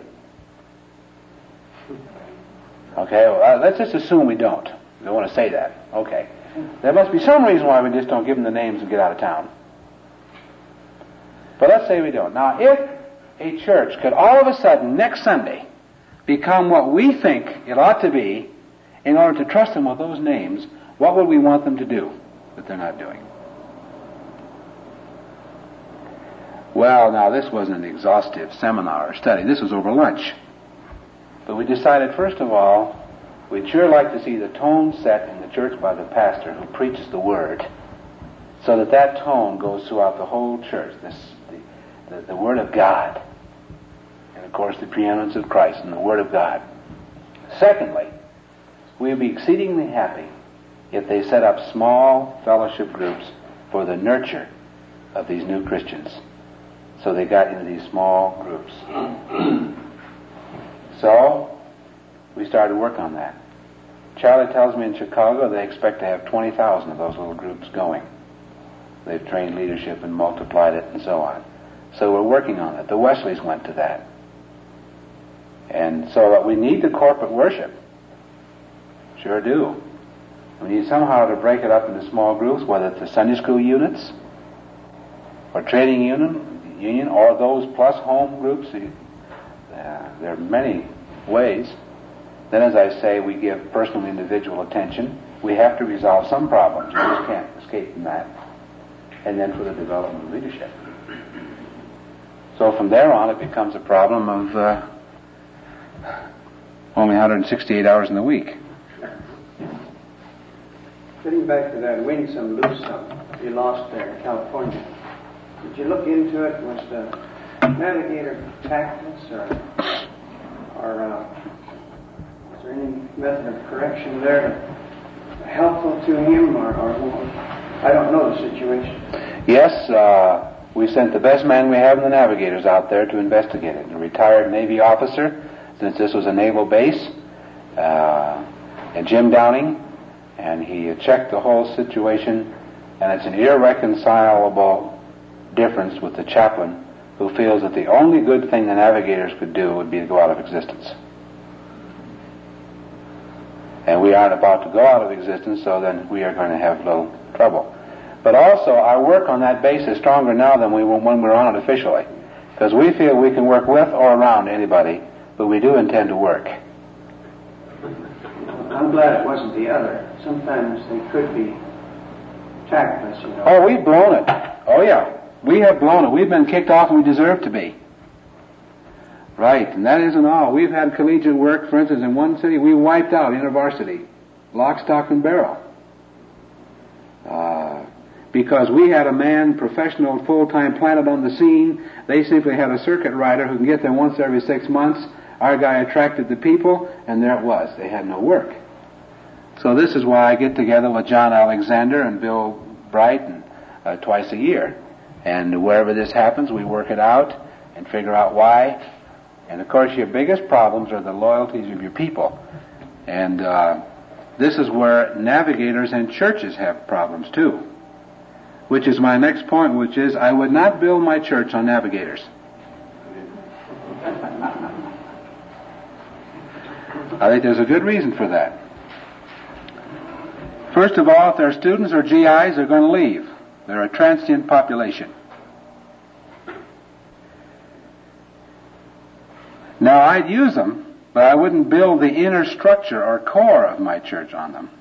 Okay, well, let's just assume we don't. We don't want to say that. Okay. There must be some reason why we just don't give them the names and get out of town. But let's say we don't. Now, if a church could all of a sudden, next Sunday, become what we think it ought to be in order to trust them with those names, what would we want them to do that they're not doing? Well, now, this wasn't an exhaustive seminar or study. This was over lunch. But we decided, first of all, we'd sure like to see the tone set in the church by the pastor who preaches the Word, so that that tone goes throughout the whole church, the Word of God. And, of course, the preeminence of Christ and the Word of God. Secondly, we'd be exceedingly happy if they set up small fellowship groups for the nurture of these new Christians. So they got into these small groups. So, we started work on that. Charlie tells me in Chicago they expect to have 20,000 of those little groups going. They've trained leadership and multiplied it and so on. So we're working on it. The Wesleys went to that. And so we need the corporate worship. Sure do. We need somehow to break it up into small groups, whether it's the Sunday school units or training union or those plus home groups. There are many ways. Then, as I say, we give personal individual attention. We have to resolve some problems. We just can't escape from that. And then for the development of leadership. So from there on, it becomes a problem of only 168 hours in the week. Getting back to that win some, lose some you lost there in California. Did you look into it? Was the navigator tactless or is there any method of correction there helpful to him or I don't know the situation. Yes, we sent the best man we have in the navigators out there to investigate it. A retired Navy officer, since this was a naval base, and Jim Downing, and he checked the whole situation, and it's an irreconcilable difference with the chaplain who feels that the only good thing the navigators could do would be to go out of existence. And we aren't about to go out of existence, so then we are going to have little trouble. But also, our work on that base is stronger now than when we were on it officially, because we feel we can work with or around anybody, but we do intend to work. I'm glad it wasn't the other. Sometimes they could be tactless, you know. Oh, we've blown it. Oh, yeah. We have blown it. We've been kicked off and we deserve to be. Right, and that isn't all. We've had collegiate work, for instance, in one city, we wiped out InterVarsity, lock, stock, and barrel. Because we had a man, professional, full-time, planted on the scene. They simply had a circuit rider who can get there once every 6 months. Our guy attracted the people, and there it was. They had no work. So this is why I get together with John Alexander and Bill Bright twice a year. And wherever this happens, we work it out and figure out why. And, of course, your biggest problems are the loyalties of your people. And this is where navigators and churches have problems, too. Which is my next point, which is I would not build my church on navigators. I think there's a good reason for that. First of all, if they're students or GIs, they're going to leave. They're a transient population. Now, I'd use them, but I wouldn't build the inner structure or core of my church on them.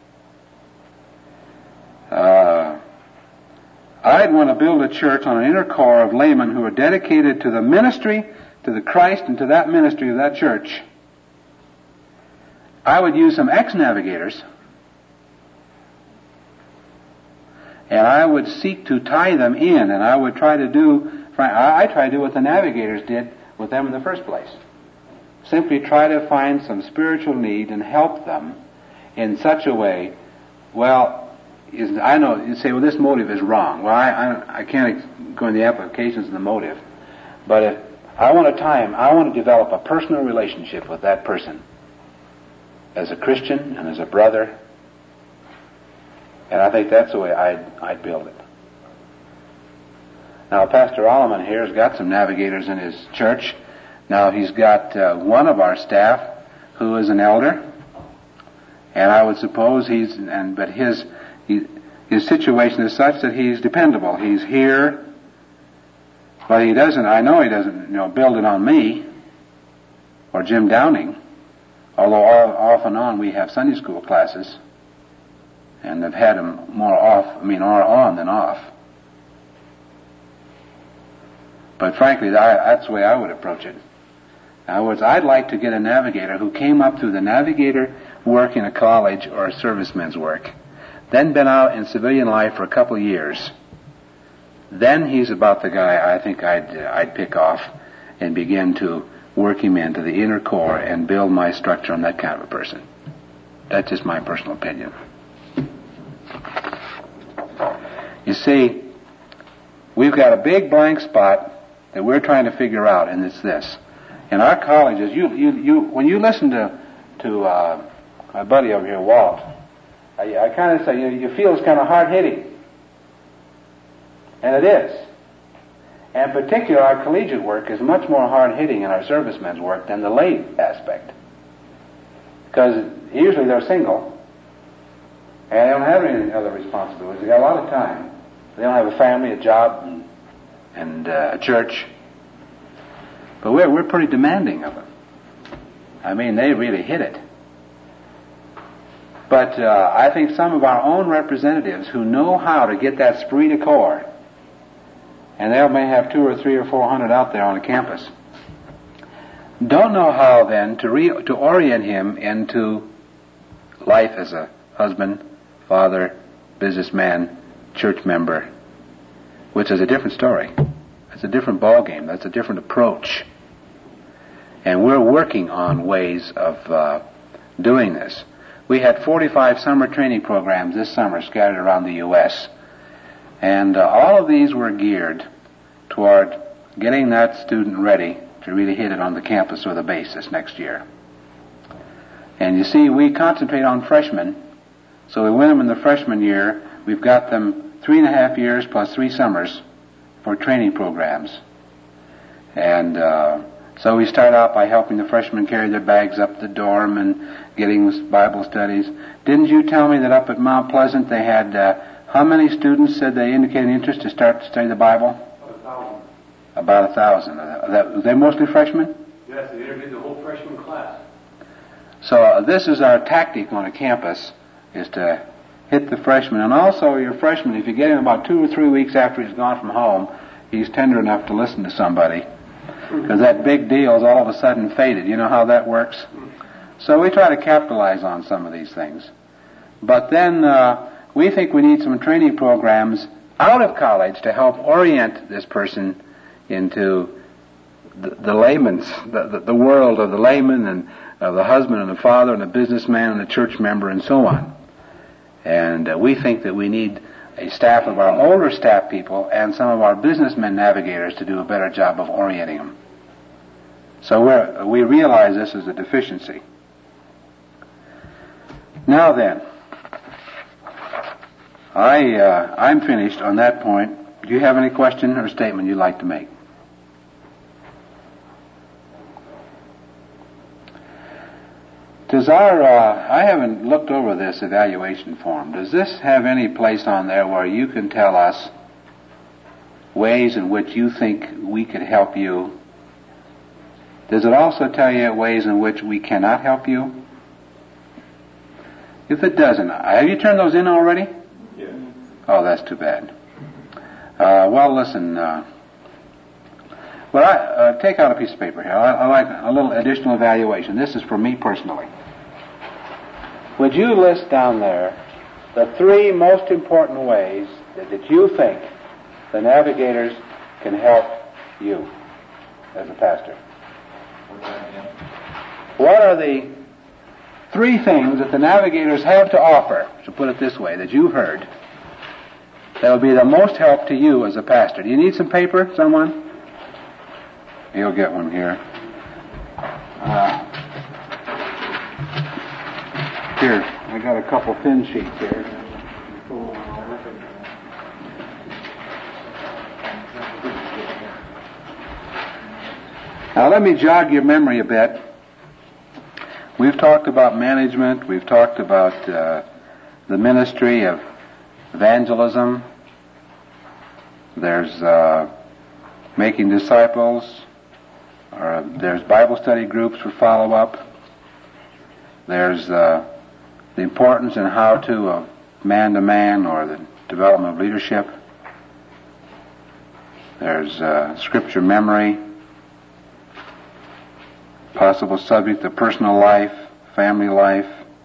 I'd want to build a church on an inner core of laymen who are dedicated to the ministry, to the Christ, and to that ministry of that church. I would use some ex-navigators, and I would seek to tie them in, and I would try to do what the navigators did with them in the first place. Simply try to find some spiritual need and help them in such a way, I know you say, well, this motive is wrong. Well, I can't go into the applications of the motive. But if I want to develop a personal relationship with that person as a Christian and as a brother. And I think that's the way I'd build it. Now, Pastor Alleman here has got some navigators in his church. Now, he's got one of our staff who is an elder, and I would suppose but his situation is such that he's dependable. He's here, but I know he doesn't, build it on me or Jim Downing, although off and on we have Sunday school classes, and I've had him more on than off. But frankly, that's the way I would approach it. In other words, I'd like to get a navigator who came up through the navigator work in a college or a serviceman's work, then been out in civilian life for a couple of years. Then he's about the guy I think I'd pick off and begin to work him into the inner core and build my structure on that kind of a person. That's just my personal opinion. You see, we've got a big blank spot that we're trying to figure out, and it's this. In our colleges, when you listen to my buddy over here, Walt, I kind of say, you feel it's kind of hard-hitting. And it is. And particularly our collegiate work is much more hard-hitting in our servicemen's work than the lay aspect. Because usually they're single, and they don't have any other responsibilities. They've got a lot of time. They don't have a family, a job, and a church. But we're pretty demanding of them. I mean, they really hit it. But I think some of our own representatives who know how to get that esprit de corps, and they may have 200 or 300 or 400 out there on the campus, don't know how then to orient him into life as a husband, father, businessman, church member, which is a different story. It's a different ballgame. That's a different approach. And we're working on ways of doing this. We had 45 summer training programs this summer scattered around the U.S. And all of these were geared toward getting that student ready to really hit it on the campus or the base this next year. And you see, we concentrate on freshmen. So we win them in the freshman year. We've got them 3.5 years plus 3 summers for training programs. And so we start out by helping the freshmen carry their bags up the dorm and getting Bible studies. Didn't you tell me that up at Mount Pleasant they had, how many students said they indicated interest to start to study the Bible? About 1,000. Were they mostly freshmen? Yes, they interviewed the whole freshman class. So this is our tactic on a campus, is to hit the freshman. And also your freshman, if you get him about 2 or 3 weeks after he's gone from home, he's tender enough to listen to somebody. Because that big deal is all of a sudden faded. You know how that works? So we try to capitalize on some of these things. But then we think we need some training programs out of college to help orient this person into the layman's, the world of the layman and of the husband and the father and the businessman and the church member and so on. And we think that we need a staff of our older staff people and some of our businessmen navigators to do a better job of orienting them. So we realize this is a deficiency. Now then, I'm finished on that point. Do you have any question or statement you'd like to make? Does I haven't looked over this evaluation form. Does this have any place on there where you can tell us ways in which you think we could help you? Does it also tell you ways in which we cannot help you? If it doesn't, have you turned those in already? Yeah. Oh, that's too bad. Well, listen, take out a piece of paper here. I like a little additional evaluation. This is for me personally. Would you list down there the 3 most important ways that you think the navigators can help you as a pastor? What are the 3 things that the navigators have to offer, to put it this way, that you've heard, that will be the most help to you as a pastor? Do you need some paper, someone? You'll get one here. Here, I got a couple thin sheets here. Now let me jog your memory a bit. We've talked about management. We've talked about the ministry of evangelism. There's making disciples. There's Bible study groups for follow-up. There's the importance and how-to of man-to-man or the development of leadership. There's scripture memory. Possible subject of personal life, family life.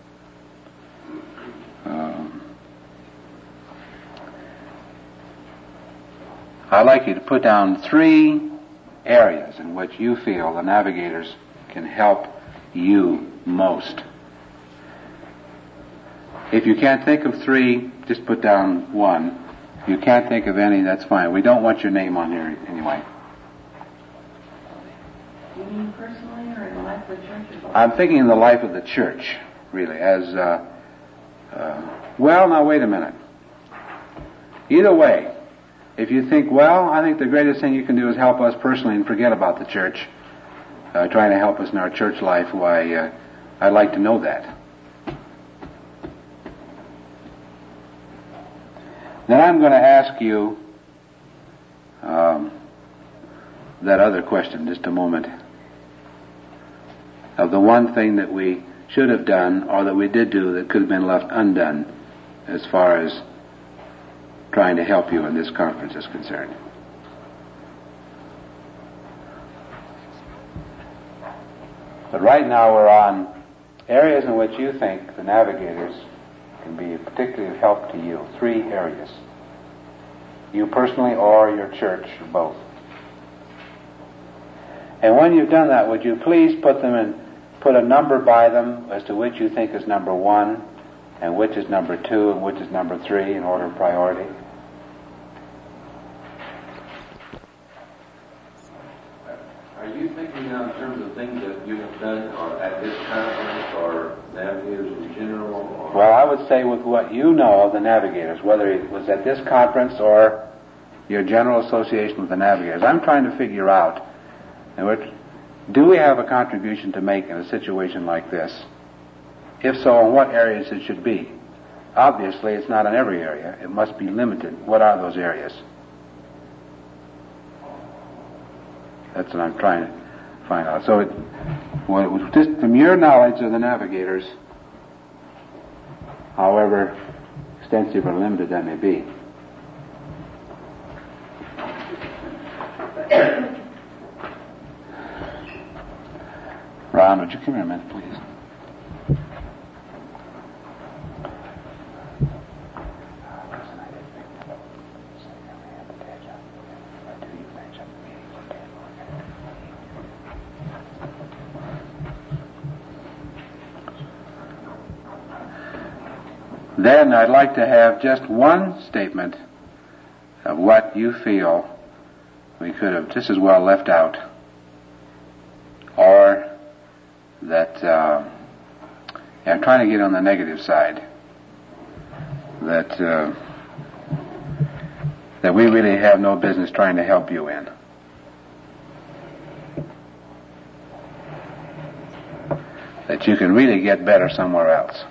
I'd like you to put down 3 areas in which you feel the navigators can help you most. If you can't think of 3, just put down 1. If you can't think of any, that's fine. We don't want your name on here anyway. You mean personally or in the life of the church? I'm thinking in the life of the church, really, as, well, now wait a minute. Either way, if you think, well, I think the greatest thing you can do is help us personally and forget about the church, trying to help us in our church life, why, I'd like to know that. Then I'm going to ask you that other question just a moment. Of the one thing that we should have done or that we did do that could have been left undone as far as trying to help you in this conference is concerned. But right now we're on areas in which you think the navigators can be particularly of help to you. 3 areas. You personally or your church or both. And when you've done that, would you please put a number by them as to which you think is number 1 and which is number 2 and which is number 3 in order of priority? Are you thinking now in terms of things that you have done or at this conference or navigators in general? Or? Well, I would say with what you know of the navigators, whether it was at this conference or your general association with the navigators. I'm trying to figure out, do we have a contribution to make in a situation like this? If so, in what areas it should be? Obviously, it's not in every area. It must be limited. What are those areas? That's what I'm trying to find out. So, just from your knowledge of the navigators, however extensive or limited that may be, Ron, would you come here a minute, please? Then I'd like to have just one statement of what you feel we could have just as well left out, or that I'm trying to get on the negative side, that we really have no business trying to help you in. That you can really get better somewhere else.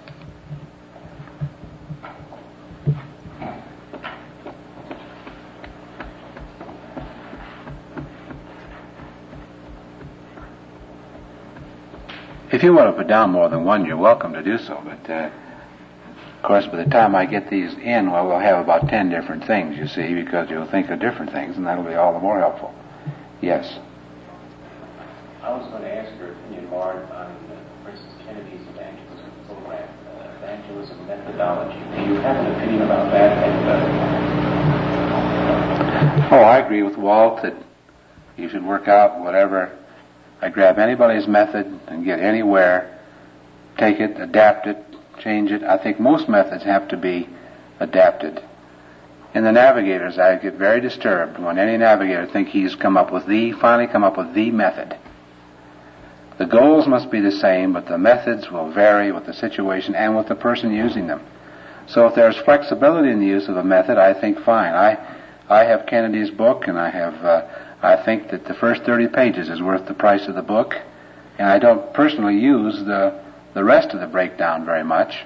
If you want to put down more than one, you're welcome to do so. But, of course, by the time I get these in, well, we'll have about 10 different things, you see, because you'll think of different things, and that'll be all the more helpful. Yes? I was going to ask your opinion more on, for instance, Kennedy's evangelism program, evangelism methodology. Do you have an opinion about that? Oh, I agree with Walt that you should work out whatever. I grab anybody's method and get anywhere, take it, adapt it, change it. I think most methods have to be adapted. In the navigators, I get very disturbed when any navigator thinks he's finally come up with the method. The goals must be the same, but the methods will vary with the situation and with the person using them. So if there's flexibility in the use of a method, I think fine. I have Kennedy's book, and I have I think that the first 30 pages is worth the price of the book, and I don't personally use the rest of the breakdown very much.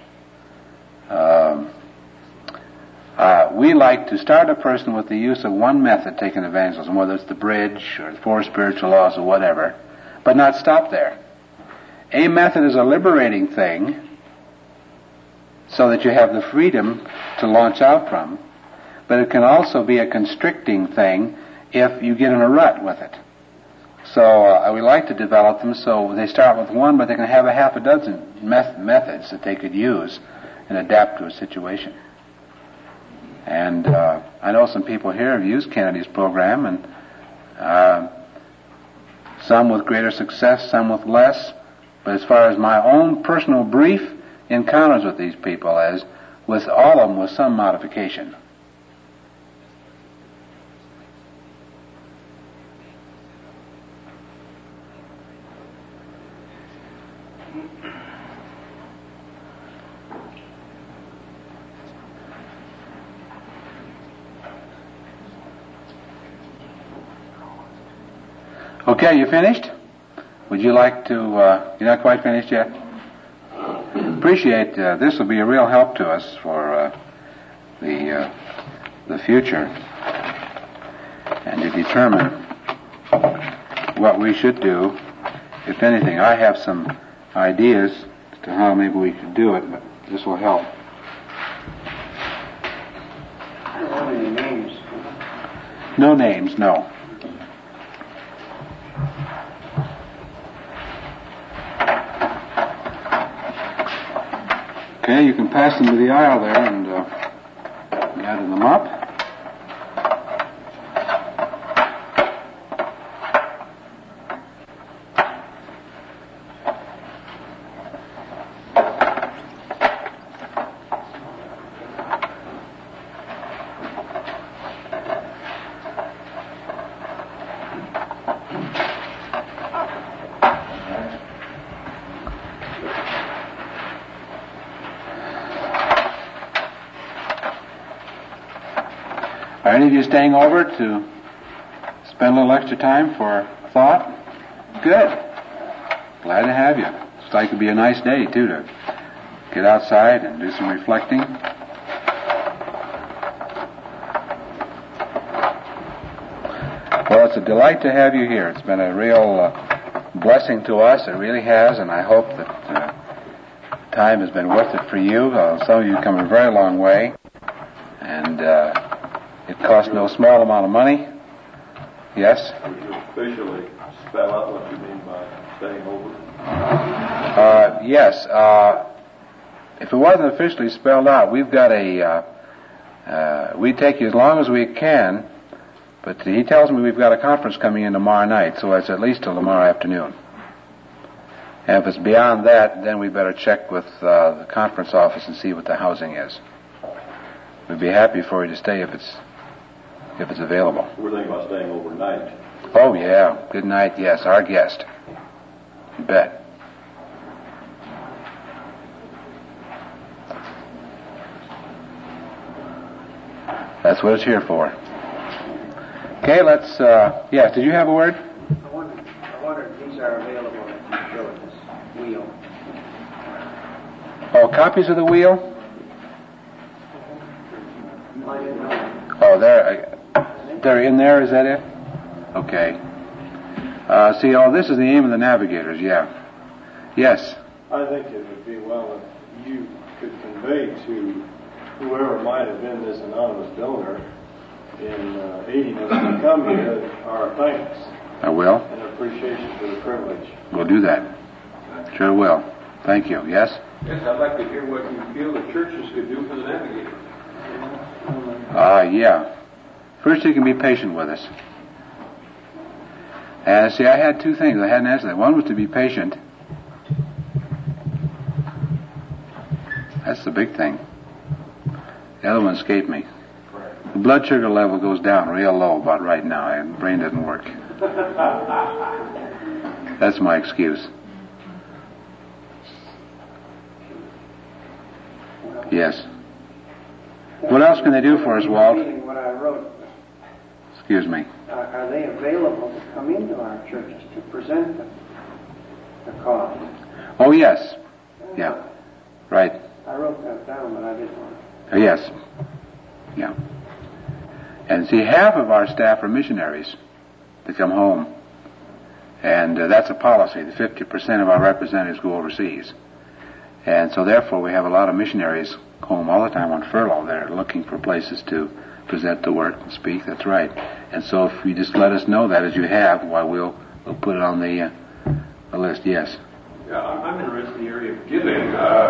We like to start a person with the use of one method taken evangelism, whether it's the bridge or the 4 spiritual laws or whatever, but not stop there. A method is a liberating thing so that you have the freedom to launch out from, but it can also be a constricting thing if you get in a rut with it. So we like to develop them so they start with one, but they can have a half a dozen methods that they could use and adapt to a situation. And I know some people here have used Kennedy's program, and some with greater success, some with less. But as far as my own personal brief encounters with these people, as with all of them with some modification. Okay, you finished? Would you like to, you're not quite finished yet? Appreciate, this will be a real help to us for the future, and to determine what we should do, if anything. I have some ideas as to how maybe we could do it, but this will help. I don't have any names. No names, no. Okay, you can pass them to the aisle there and gather them up. Are any of you staying over to spend a little extra time for thought? Good. Glad to have you. Looks like it'll be a nice day, too, to get outside and do some reflecting. Well, it's a delight to have you here. It's been a real blessing to us. It really has, and I hope that time has been worth it for you. Some of you have come a very long way, and it cost no small amount of money. Yes? Would you officially spell out what you mean by staying over? Yes. If it wasn't officially spelled out, we've got we take you as long as we can, but he tells me we've got a conference coming in tomorrow night, so it's at least till tomorrow afternoon. And if it's beyond that, then we better check with the conference office and see what the housing is. We'd be happy for you to stay if it's available. We're thinking about staying overnight. Oh, yeah. Good night, yes. Our guest. You bet. That's what it's here for. Okay, let's, yes, did you have a word? I wonder if these are available if you show this wheel. Oh, copies of the wheel? I didn't know. Oh, they're in there, is that it? Okay. See, this is the aim of the navigators, yeah. Yes. I think it would be well if you could convey to whoever might have been this anonymous donor in aiding us to come here our thanks. I will. And appreciation for the privilege. We'll do that. Sure will. Thank you. Yes? Yes, I'd like to hear what you feel the churches could do for the navigators. Yeah. First, you can be patient with us. And see, I had two things. I hadn't answered that. One was to be patient. That's the big thing. The other one escaped me. The blood sugar level goes down real low about right now, and the brain doesn't work. That's my excuse. Yes. What else can they do for us, Walt? What I wrote. Excuse me. are they available to come into our churches to present the cause? Oh, yes. Yeah. Right. I wrote that down, but I didn't want to. Yes. Yeah. And see, half of our staff are missionaries that come home. And that's a policy. The 50% of our representatives go overseas. And so therefore we have a lot of missionaries home all the time on furlough. They're looking for places to present the work and speak. That's right. And so if you just let us know that as you have, why we'll put it on the list. Yes. Yeah, I'm interested in the area of giving.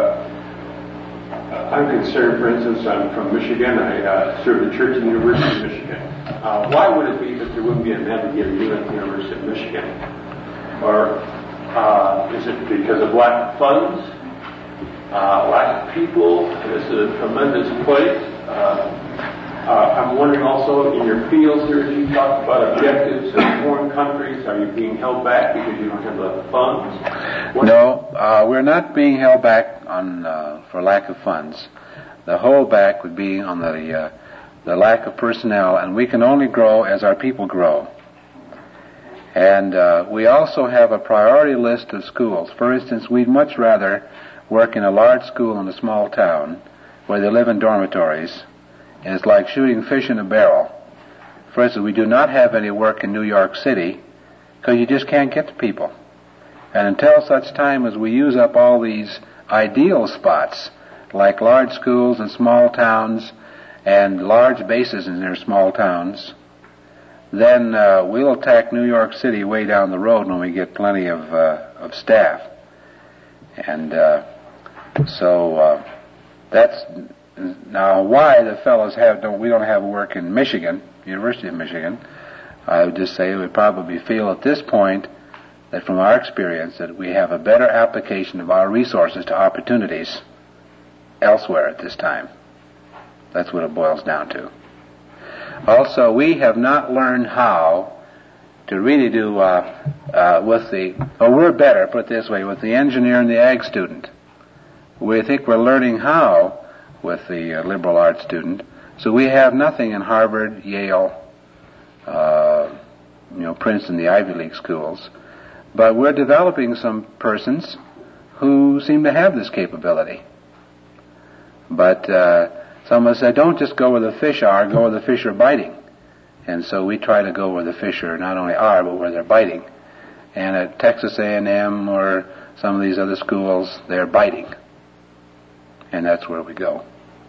I'm concerned, for instance, I'm from Michigan. I serve the Church in the University of Michigan. Why would it be that there wouldn't be a navigator unit at the University of Michigan? Or is it because of lack of funds, lack of people? This is a tremendous place. I'm wondering also, in your fields here, as you talk about objectives in foreign countries, are you being held back because you don't have the funds? No, we're not being held back on for lack of funds. The holdback would be on the lack of personnel, and we can only grow as our people grow. And we also have a priority list of schools. For instance, we'd much rather work in a large school in a small town where they live in dormitories, and it's like shooting fish in a barrel. For instance, we do not have any work in New York City because you just can't get to people. And until such time as we use up all these ideal spots, like large schools in small towns and large bases in their small towns, then we'll attack New York City way down the road when we get plenty of staff. And so that's now why the fellows we don't have work in Michigan, University of Michigan. I would just say we probably feel at this point that from our experience that we have a better application of our resources to opportunities elsewhere at this time. That's what it boils down to. Also, we have not learned how to really do we're better, put it this way, with the engineer and the ag student. We think we're learning how with the liberal arts student. So we have nothing in Harvard, Yale, Princeton, the Ivy League schools. But we're developing some persons who seem to have this capability. But some of us said, don't just go where the fish are, go where the fish are biting. And so we try to go where the fish are not only are, but where they're biting. And at Texas A&M or some of these other schools, they're biting. And that's where we go.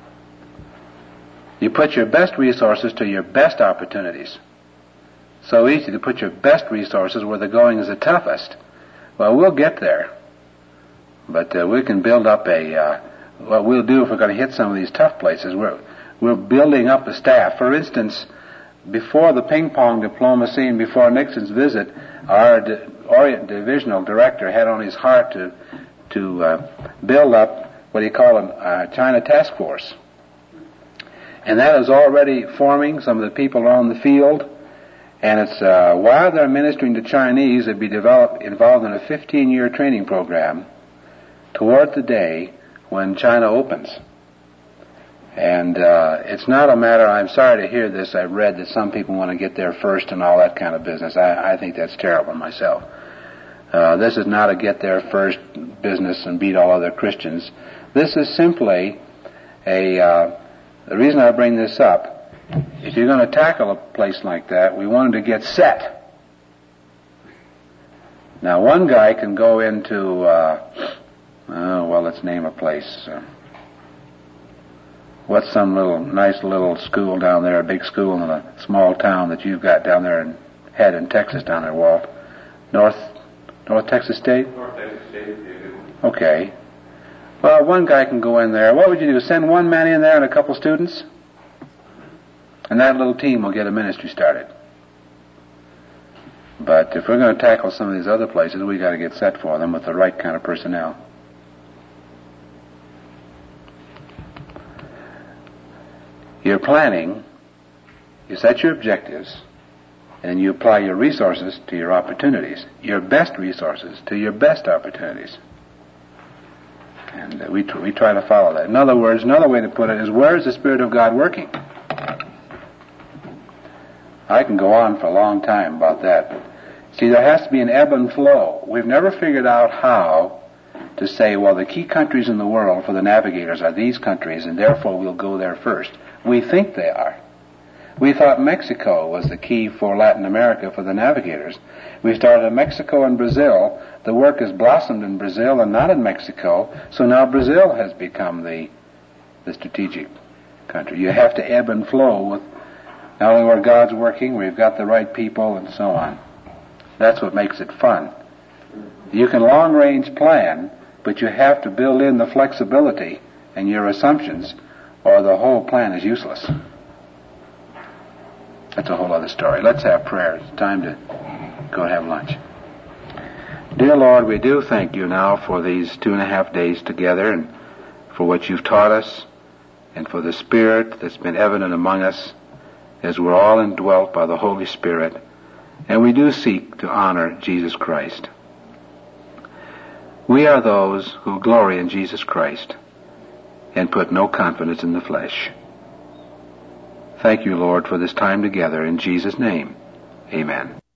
You put your best resources to your best opportunities. So easy to put your best resources where the going is the toughest. Well, we'll get there. But we can build up what we'll do if we're going to hit some of these tough places, we're building up a staff. For instance, before the ping pong diplomacy and before Nixon's visit, our Orient Divisional Director had on his heart to build up what he called a China Task Force. And that is already forming. Some of the people are on the field. And it's while they're ministering to Chinese, they'd be involved in a 15-year training program toward the day when China opens. And it's not a matter, I'm sorry to hear this, I've read that some people want to get there first and all that kind of business. I think that's terrible myself. This is not a get there first business and beat all other Christians. This is simply the reason I bring this up, if you're going to tackle a place like that, we want them to get set. Now one guy can go into, let's name a place. What's some nice little school down there, a big school in a small town that you've got down there and had in Texas down there, Walt? North Texas State? North Texas State. Okay. Well, one guy can go in there. What would you do? Send one man in there and a couple students? And that little team will get a ministry started. But if we're going to tackle some of these other places, we've got to get set for them with the right kind of personnel. You're planning, you set your objectives, and you apply your resources to your opportunities, your best resources to your best opportunities. And we try to follow that. In other words, another way to put it is, where is the Spirit of God working? I can go on for a long time about that. But see, there has to be an ebb and flow. We've never figured out how to say, well, the key countries in the world for the navigators are these countries, and therefore we'll go there first. We think they are. We thought Mexico was the key for Latin America for the navigators. We started in Mexico and Brazil. The work has blossomed in Brazil and not in Mexico, so now Brazil has become the strategic country. You have to ebb and flow with not only where God's working, where you've got the right people, and so on. That's what makes it fun. You can long-range plan, but you have to build in the flexibility and your assumptions, or the whole plan is useless. That's a whole other story. Let's have prayer. It's time to go and have lunch. Dear Lord, we do thank you now for these 2.5 days together, and for what you've taught us, and for the Spirit that's been evident among us as we're all indwelt by the Holy Spirit, and we do seek to honor Jesus Christ. We are those who glory in Jesus Christ and put no confidence in the flesh. Thank you, Lord, for this time together. In Jesus' name, amen.